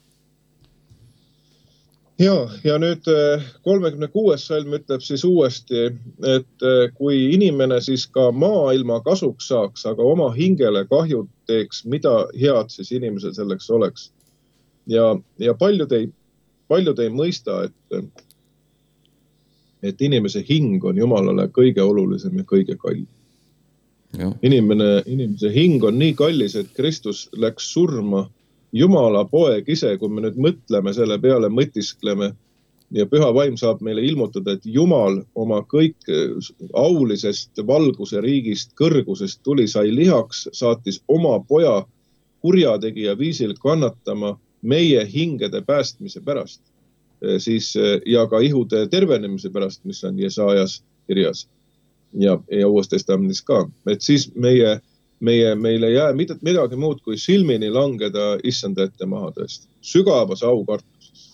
Ja, ja nüüd kolmekümne kuues salm ütleb siis uuesti, et kui inimene siis ka maailma kasuks saaks, aga oma hingele kahju teeks, mida head siis inimesel selleks oleks. Ja, ja paljud, ei, paljud ei mõista, et, et inimese hing on Jumalale kõige olulisem ja kõige kallim. Inimene, inimese hing on nii kallis, et Kristus läks surma Jumala poeg ise, kui me nüüd mõtleme selle peale, mõtiskleme ja püha vaim saab meile ilmutada, et Jumal oma kõik aulisest valguse riigist, kõrgusest tuli, sai lihaks, saatis oma poja kurjategija viisil kannatama meie hingede päästmise pärast siis, ja ka ihude tervenemise pärast, mis on Jesajas kirjas. Ja, ja uues testamendis ka. Et siis meie, meie, meile jää midagi muud kui silmini langeda issanda ette maha tõesti. Sügavas aukartuses.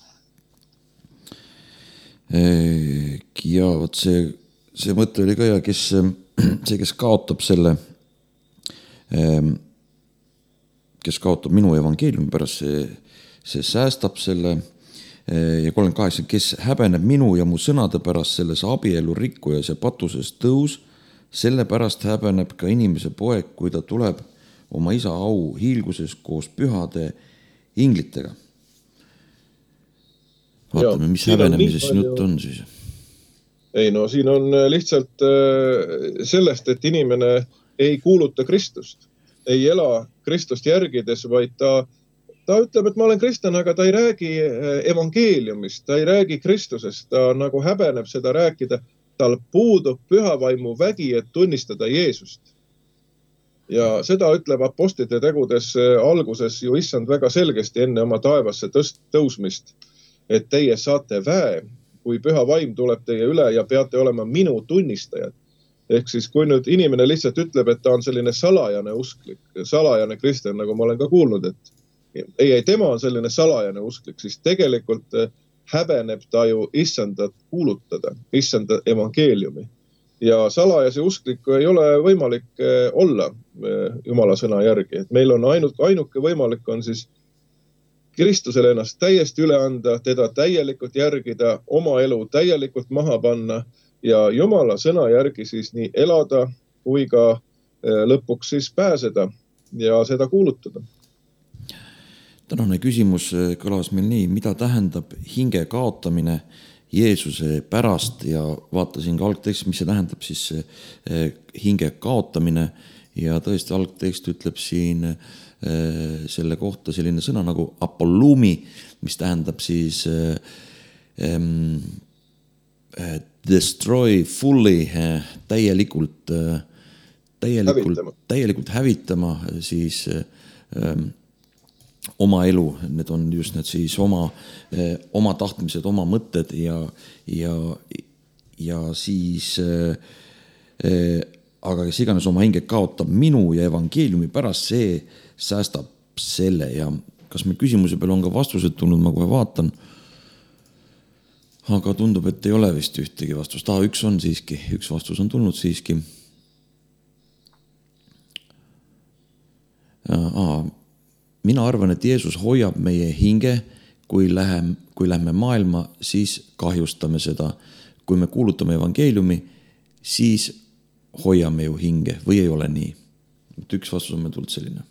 Ja võt see, see mõte oli ka ja kes, see, kes kaotab selle, kes kaotab minu evangeeliumi pärast, see, see säästab selle ja kolmkümmend kaheksa, kes häbeneb minu ja mu sõnade pärast selles abielu rikkujas ja patuses tõus, selle pärast häbeneb ka inimese poeg, kui ta tuleb oma isa au hiilguses koos pühade inglitega. Vaatame, mis häbenemises siin jutt on siis. Ei no, siin on lihtsalt sellest, et inimene ei kuuluta Kristust, ei ela Kristust järgides, vaid ta Ta ütleb, et ma olen kristlane, aga ta ei räägi evangeeliumist, ta ei räägi Kristusest, ta nagu häbeneb seda rääkida, tal puudub pühavaimu vägi, et tunnistada Jeesust. Ja seda ütleb apostlite tegudes alguses ju issand väga selgesti enne oma taevasse tõst, tõusmist, et teie saate väe, kui püha vaim tuleb teie üle ja peate olema minu tunnistajad. Ehk siis kui nüüd inimene lihtsalt ütleb, et ta on selline salajane usklik, salajane kristjan, nagu ma olen ka kuulnud, et Ei, ei, tema on selline salajane usklik, siis tegelikult häbeneb ta ju issandat kuulutada, issanda evangeeliumi. Ja salajase uskliku ei ole võimalik olla Jumala sõna järgi. Et meil on ainult, ainuke võimalik on siis Kristusele ennast täiesti üle anda, teda täielikult järgida, oma elu täielikult maha panna ja Jumala sõna järgi siis nii elada kui ka lõpuks siis pääseda ja seda kuulutada. Tänane küsimus kõlas meil nii, mida tähendab hinge kaotamine Jeesuse pärast ja vaatasin ka algtekst, mis see tähendab siis hinge kaotamine ja tõesti algtekst ütleb siin selle kohta selline sõna nagu apollumi, mis tähendab siis ähm, destroy fully, täielikult, täielikult, hävitama. täielikult hävitama siis ähm, oma elu, need on just need siis oma, oma tahtmised, oma mõtted ja, ja, ja siis äh, aga kes iganes oma hinge kaotab minu ja evangeeliumi pärast, see säästab selle. Ja kas meil küsimuse peale on ka vastused tulnud, ma kohe vaatan, aga tundub, et ei ole vist ühtegi vastust. Ah, üks on siiski, üks vastus on tulnud siiski. Ah, mina arvan, et Jeesus hoiab meie hinge, kui lähem, kui lähme maailma, siis kahjustame seda. Kui me kuulutame evangeeliumi, siis hoiame ju hinge või ei ole nii? Üks vastus on meil tulnud selline.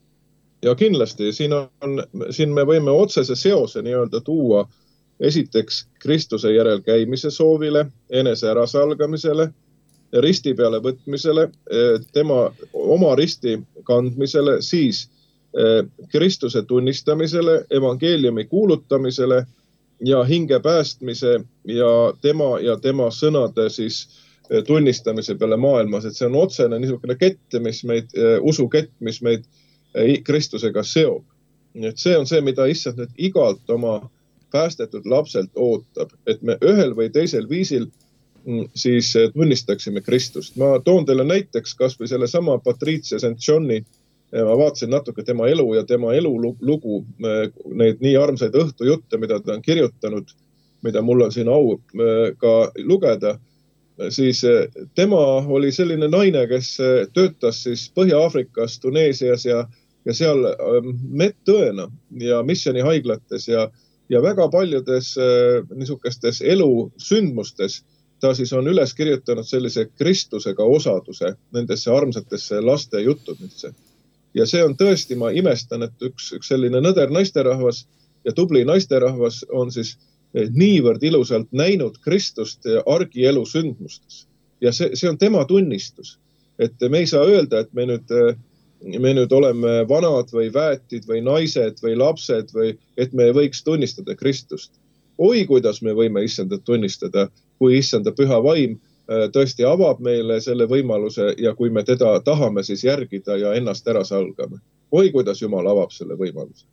Ja kindlasti, siin, on, siin me võime otsese seose nii-öelda tuua esiteks Kristuse järel käimise soovile, enese ärasalgamisele, risti peale võtmisele, tema oma risti kandmisele, siis Kristuse tunnistamisele, evangeeliumi kuulutamisele ja hinge päästmise ja tema ja tema sõnade siis tunnistamise peale maailmas, et see on otsene niisugune kett, mis meid, usukett, mis meid Kristusega seob. Et see on see, mida issand nüüd igalt oma päästetud lapselt ootab, et me ühel või teisel viisil siis tunnistaksime Kristust. Ma toon teile näiteks kas või selle sama Patricia Saint Johni, ma vaatasin natuke tema elu ja tema elulugu, neid nii armsaid õhtujutte, mida ta on kirjutanud, mida mul on siin au ka lugeda, siis tema oli selline naine, kes töötas siis Põhja-Afrikas, Tuneesias ja, ja seal medtõena ja missioni haiglates ja, ja väga paljudes niisugustes elusündmustes ta siis on üles kirjutanud sellise Kristusega osaduse nendesse armsatesse laste juttudesse. Ja see on tõesti, ma imestan, et üks, üks selline nõder naisterahvas ja tubli naisterahvas on siis niivõrd ilusalt näinud Kristust argielu sündmustes. Ja see, see on tema tunnistus. Et me ei saa öelda, et me nüüd, me nüüd oleme vanad või väetid või naised või lapsed või et me võiks tunnistada Kristust. Oi, kuidas me võime issanda tunnistada, kui issanda püha vaim tõesti avab meile selle võimaluse ja kui me teda tahame siis järgida ja ennast ära salgame. Oi, kuidas Jumal avab selle võimaluse.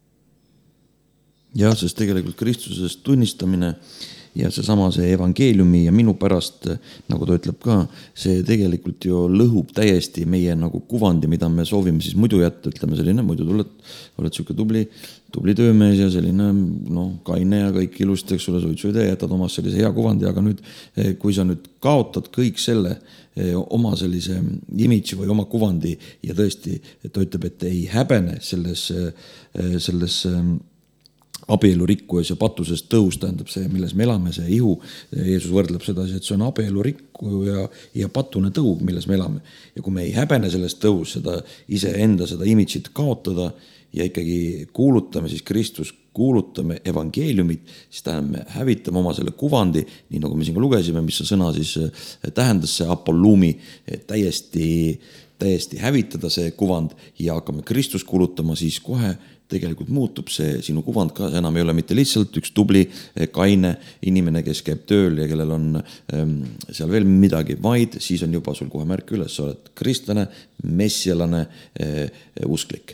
Ja, sest tegelikult Kristusest tunnistamine ja see sama see evangeeliumi ja minu pärast, nagu ta ütleb ka, see tegelikult ju lõhub täiesti meie nagu kuvandi, mida me soovime siis muidu jätta, ütleme selline, muidu tuled, oled siuke tubli, tubli töömees ja selline no, kaine ja kõik ilusti, eks sulle suitsu ja jätad omas sellise hea kuvandi, aga nüüd, kui sa nüüd kaotad kõik selle oma sellise imidži või oma kuvandi ja tõesti, ta ütleb, et ei häbene selles, selles abielurikkujas ja patusest tõus, tähendab see, milles me elame, see ihu. Jeesus võrdleb seda, et see on abielurikku ja, ja patune tõug, milles me elame. Ja kui me ei häbene sellest tõus, seda ise enda, seda imidžit kaotada ja ikkagi kuulutame siis Kristus, kuulutame evangeeliumit, siis tähendab, me hävitame oma selle kuvandi, nii nagu me siin ka lugesime, mis see sõna siis tähendas, see apollumi, täiesti, täiesti hävitada see kuvand ja hakkame Kristus kuulutama, siis kohe tegelikult muutub see sinu kuvand ka, enam ei ole mitte lihtsalt üks tubli, kaine inimene, kes käib tööl ja kellel on ähm, seal veel midagi, vaid siis on juba sul kohe märk üles, sa oled kristlane, messialane, äh, usklik.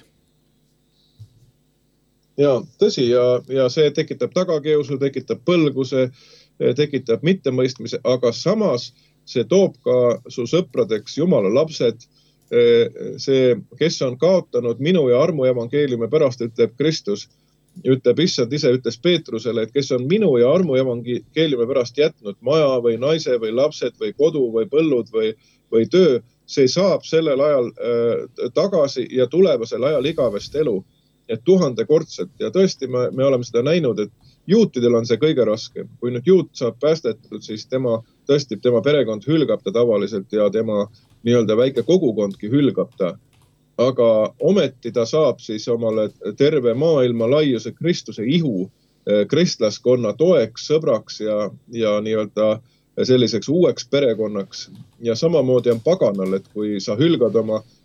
Ja tõsi, ja, ja see tekitab tagakeeusu, tekitab põlguse, tekitab mittemõistmise, aga samas see toob ka su sõpradeks Jumala lapsed, see, kes on kaotanud minu ja armu evangeeliumi pärast, ütleb Kristus, ütleb issand ise, ütles Peetrusele, et kes on minu ja armu evangeeliumi pärast jätnud maja või naise või lapsed või kodu või põllud või, või töö, see saab sellel ajal äh, tagasi ja tulevasel ajal igavest elu, et tuhandekordselt. Ja tõesti, me, me oleme seda näinud, et juutidel on see kõige raskem. Kui nüüd juut saab päästetud, siis tema, tõesti, tema perekond hülgab ta tavaliselt ja tema nii-öelda väike kogukondki hülgab ta. Aga ometi ta saab siis omale terve maailma laiuse Kristuse ihu, kristlaskonna toeks, sõbraks ja, ja nii-öelda selliseks uueks perekonnaks. Ja samamoodi on paganal, et kui sa hülgad oma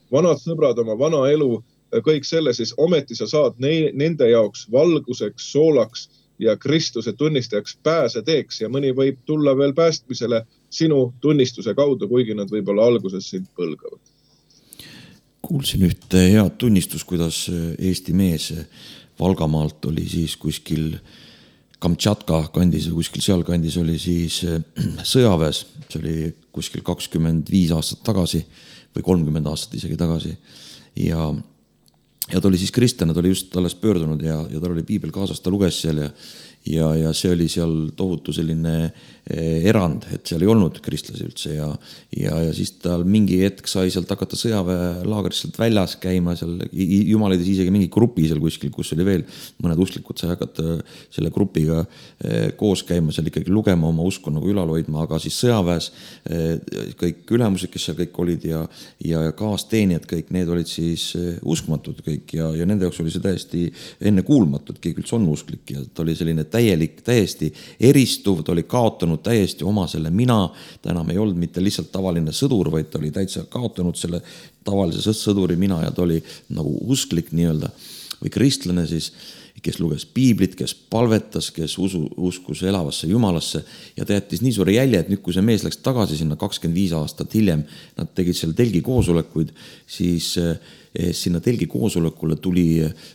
vanad sõbrad, oma vana elu, kõik selle, siis ometi sa saad ne, nende jaoks valguseks, soolaks ja Kristuse tunnistajaks pääseteeks ja mõni võib tulla veel päästmisele sinu tunnistuse kaudu, kuigi nad võib-olla alguses sind põlgavad. Kuulsin ühte head tunnistus, kuidas Eesti mees Valgamaalt oli siis kuskil Kamtšatka kandis ja kuskil seal kandis oli siis sõjaväes. See oli kuskil kakskümmend viis aastat tagasi või kolmkümmend aastat isegi tagasi. Ja, ja ta oli siis kristlane, ta oli just alles pöördunud ja, ja tal oli piibel kaasas, ta luges seal ja Ja, ja see oli seal tohutu selline erand, et seal ei olnud kristlasi üldse ja, ja, ja siis tal mingi hetk sai sealt hakata sõjaväelaagrist sealt väljas käima, seal jumalides isegi mingi grupi seal kuskil, kus oli veel mõned usklikud, sai hakata selle grupiga koos käima, seal ikkagi lugema oma usku nagu ülal hoidma, aga siis sõjaväes kõik ülemused, kes seal kõik olid ja, ja kaasteenijad kõik, need olid siis uskmatud kõik ja, ja nende jaoks oli see täiesti enne kuulmatu, et keegi üldse on usklik ja ta oli selline täielik, täiesti eristuv, ta oli kaotanud täiesti oma selle mina, ta enam ei olnud mitte lihtsalt tavaline sõdur, vaid ta oli täitsa kaotanud selle tavalise sõduri mina ja ta oli nagu usklik nii-öelda või kristlane siis, kes luges piiblit, kes palvetas, kes usu, uskus elavasse jumalasse ja ta jättis nii suure jälje, et nüüd kui see mees läks tagasi sinna kakskümmend viis aastat hiljem, nad tegid seal telgi koosolekuid, siis sinna telgi koosolekule tuli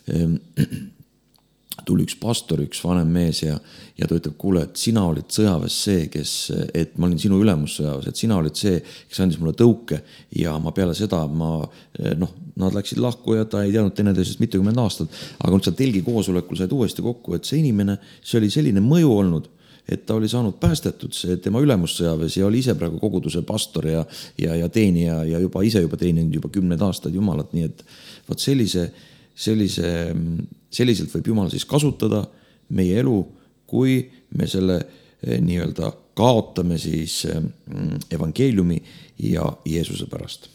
tuli üks pastor, üks vanem mees ja, ja ta ütleb, kuule, et sina olid sõjaväes see, kes, et ma olin sinu ülemus sõjaväes, et sina olid see, kes andis mulle tõuke ja ma peale seda, ma, noh, nad läksid lahku ja ta ei teadnud teineteisest mitukümmend aastat, aga nüüd seal telgi koosolekul said uuesti kokku, et see inimene, see oli selline mõju olnud, et ta oli saanud päästetud, see tema ülemus sõjaväes ja oli ise praegu koguduse pastor ja, ja, ja teenija ja juba ise juba teeninud juba kümneid aastaid jumalat, nii et võt sellise Sellise, selliselt võib Jumal siis kasutada meie elu, kui me selle nii-öelda kaotame siis evangeeliumi ja Jeesuse pärast.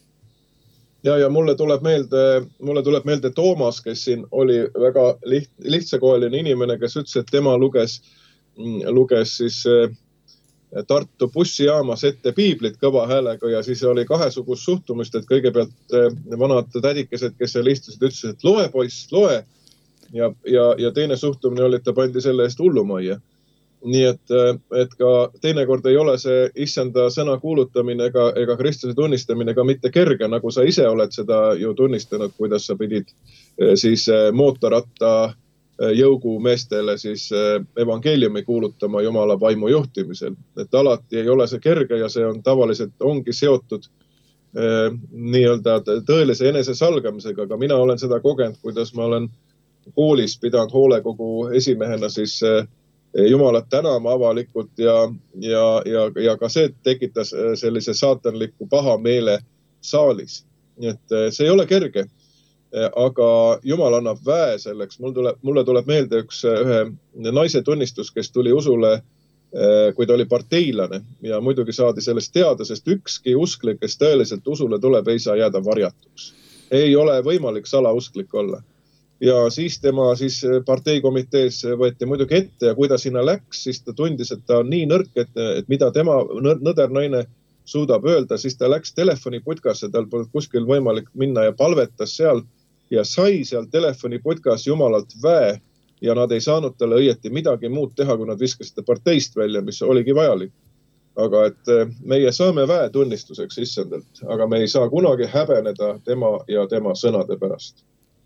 Ja, ja mulle tuleb meelde, mulle tuleb meelde Toomas, kes siin oli väga liht, lihtsakoeline inimene, kes ütles, et tema luges, luges siis Tartu bussijaamas ette piiblit kõva häälega ja siis oli kahesugust suhtumist, et kõigepealt vanad tädikesed, kes seal istusid, ütlesid, et loe poiss, loe ja, ja, ja teine suhtumine oli, et ta pandi selle eest hullumajja. Nii et, et ka teinekord ei ole see issanda sõna kuulutamine ega, ega Kristuse tunnistamine ka mitte kerge, nagu sa ise oled seda ju tunnistanud, kuidas sa pidid siis mootorratta jõugumeestele siis evangeeliumi kuulutama Jumala vaimu juhtimisel. Et alati ei ole see kerge ja see on tavaliselt ongi seotud eh, nii-öelda tõelise enese salgamisega, aga mina olen seda kogenud, kuidas ma olen koolis pidanud hoolekogu esimehena siis eh, Jumalat tänama avalikult ja, ja, ja, ja ka see tekitas sellise saatanliku paha meele saalis. Nii et see ei ole kerge. Aga Jumal annab väe selleks. Mul tuleb, mulle tuleb meelde üks ühe naise tunnistus, kes tuli usule, kui ta oli parteilane ja muidugi saadi sellest teada, sest ükski usklik, kes tõeliselt usule tuleb, ei saa jääda varjatuks. Ei ole võimalik salausklik olla. Ja siis tema siis parteikomitees võeti muidugi ette ja kui ta sinna läks, siis ta tundis, et ta on nii nõrk, et, et mida tema nõder naine suudab öelda, siis ta läks telefoniputkasse, tal polnud kuskil võimalik minna ja palvetas seal ja sai seal telefoniputkas Jumalalt väe ja nad ei saanud talle õieti midagi muud teha, kui nad viskasid parteist välja, mis oligi vajalik. Aga et meie saame väe tunnistuseks issandalt, aga me ei saa kunagi häbeneda tema ja tema sõnade pärast.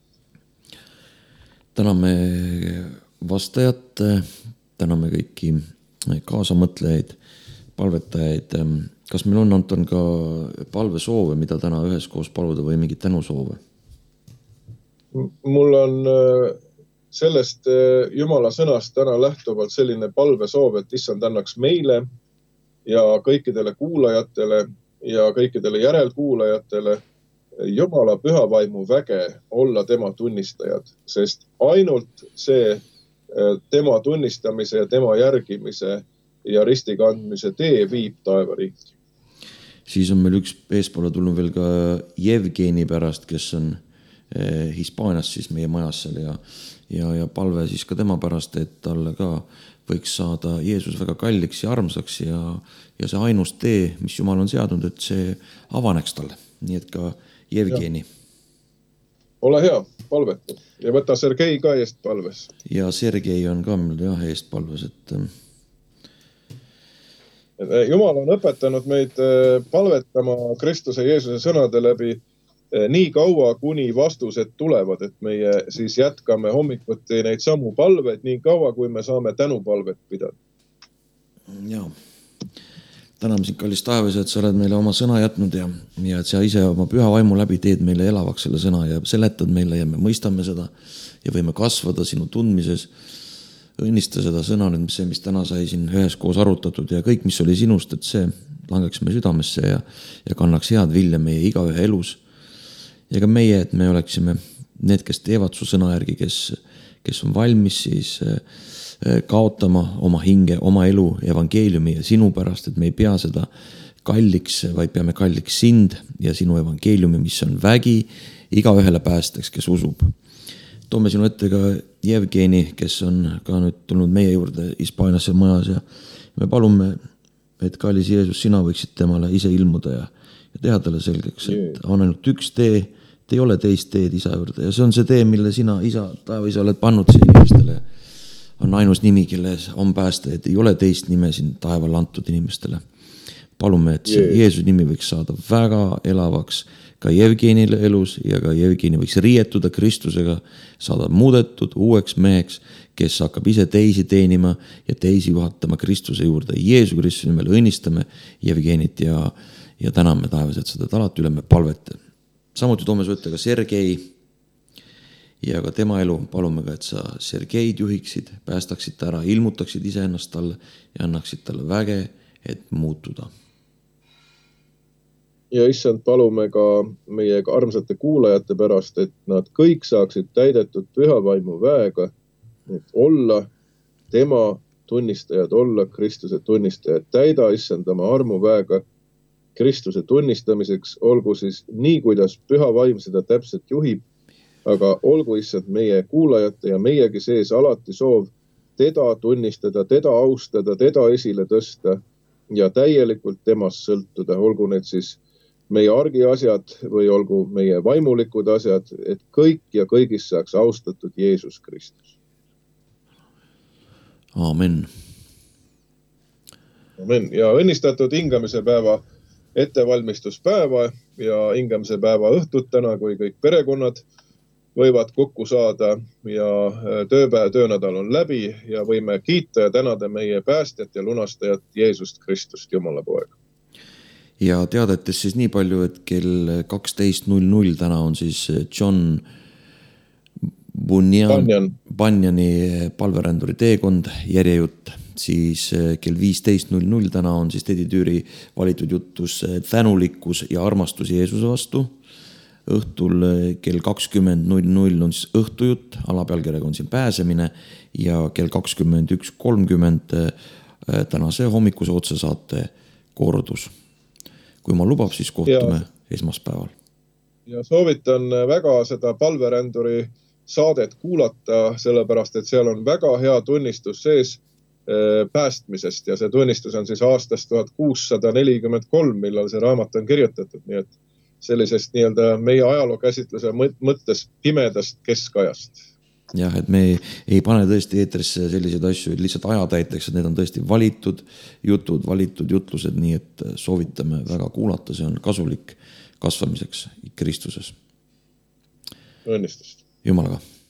Täname vastajat, täname kõiki kaasamõtlejaid, palvetajaid. Kas meil on, Anton, ka palvesoove, mida täna üheskoos paluda või mingid tänusoove? Mul on sellest Jumala sõnast täna lähtuvalt selline palvesoov, et issand annaks meile ja kõikidele kuulajatele ja kõikidele järelkuulajatele Jumala pühavaimu väge olla tema tunnistajad, sest ainult see tema tunnistamise ja tema järgimise ja ristikandmise tee viib taevariiki. Siis on meil üks eespoole tulnud veel ka Jevgeni pärast, kes on Hispaanias siis meie majas seal ja, ja, ja palve siis ka tema pärast, et talle ka võiks saada Jeesus väga kalliks ja armsaks ja, ja see ainus tee, mis Jumal on seadnud, et see avaneks talle. nii et ka Jevgeni. Ole hea, palveta ja võta Sergei ka eest palves. Ja Sergei on ka meil jah eest palves, et Jumal on õpetanud meid palvetama Kristuse Jeesuse sõnade läbi nii kaua, kuni vastused tulevad, et meie siis jätkame hommikuti neid samu palveid nii kaua, kui me saame tänupalvet pidada. Jaa. Täname sind, kallis taevas, et sa oled meile oma sõna jätnud ja, ja et sa ise oma püha vaimu läbi teed meile elavaks selle sõna ja seletad meile ja me mõistame seda ja võime kasvada sinu tundmises. Õnnista seda sõna nüüd, see, mis täna sai siin ühes koos arutatud ja kõik, mis oli sinust, et see langeks me südamesse ja, ja kannaks head vilja meie igaühe elus. Ja ka meie, et me oleksime need, kes teevad su sõna järgi, kes, kes on valmis siis kaotama oma hinge, oma elu, evangeeliumi ja sinu pärast, et me ei pea seda kalliks, vaid peame kalliks sind ja sinu evangeeliumi, mis on vägi igaühele päästeks, kes usub. Toome sinu ette ka Jevgeni, kes on ka nüüd tulnud meie juurde Hispaaniasse majas ja me palume, et kallis Jeesus, sina võiksid temale ise ilmuda ja, ja teha talle selgeks, et on ainult üks tee, te ei ole teist teed isa juurde ja see on see tee, mille sina isa, taeva isa oled pannud siin inimestele. On ainus nimi, kelle on päästa, et ei ole teist nime siin taeval antud inimestele. Palume, et see Jeesus nimi võiks saada väga elavaks ka Jevgenile elus ja ka Jevgeni võiks riietuda Kristusega, saada muudetud uueks meheks, kes hakkab ise teisi teenima ja teisi juhatama Kristuse juurde. Jeesu Kristuse nimel õnnistame Jevgenit ja, ja täname taevas, et seda alati üle me palvete. Samuti toome su ette ka Sergei ja ka tema elu. Palume ka, et sa Sergeid juhiksid, päästaksid ta ära, ilmutaksid ise ennast talle ja annaksid talle väge, et muutuda. Ja issand, palume ka meie armsate kuulajate pärast, et nad kõik saaksid täidetud pühavaimu väega, et olla tema tunnistajad, olla Kristuse tunnistajad. Täida issand oma armu väega Kristuse tunnistamiseks, olgu siis nii, kuidas pühavaim seda täpselt juhib, aga olgu issand meie kuulajate ja meiegi sees alati soov teda tunnistada, teda austada, teda esile tõsta ja täielikult temast sõltuda, olgu need siis meie argiasjad või olgu meie vaimulikud asjad, et kõik ja kõigis saaks austatud Jeesus Kristus. Aamen. Amen. Ja õnnistatud hingamise päeva ettevalmistuspäeva ja hingamise päeva õhtut täna, kui kõik perekonnad võivad kokku saada ja tööpäev, töönädal on läbi ja võime kiita ja tänada meie päästjat ja lunastajat Jeesust Kristust, Jumala poega. Ja teadetes siis nii palju, et kell kaksteist null null täna on siis John Bunyan, Bunjani palveränduri teekond, järjejutt. Siis kell viisteist null null täna on siis Tedi Tüüri valitud jutus tänulikkus ja armastus Jeesuse vastu. Õhtul kell kakskümmend null null on siis õhtujutt, alapealkirjaga on siin pääsemine ja kell kakskümmend üks kolmkümmend tänase hommikuse otsesaate kordus. Kui ma lubab, siis kohtume ja, esmaspäeval. Ja soovitan väga seda palveränduri saadet kuulata, sellepärast, et seal on väga hea tunnistus sees päästmisest ja see tunnistus on siis aastast tuhat kuussada nelikümmend kolm, millal see raamat on kirjutatud, nii et sellisest nii-öelda meie ajaloo käsitluse mõttes pimedast keskajast. Jah, et me ei, ei pane tõesti eetrisse selliseid asju, lihtsalt ajatäiteks, et need on tõesti valitud jutud, valitud jutlused, nii et soovitame väga kuulata, see on kasulik kasvamiseks Kristuses. Õnnistust. Jumalaga.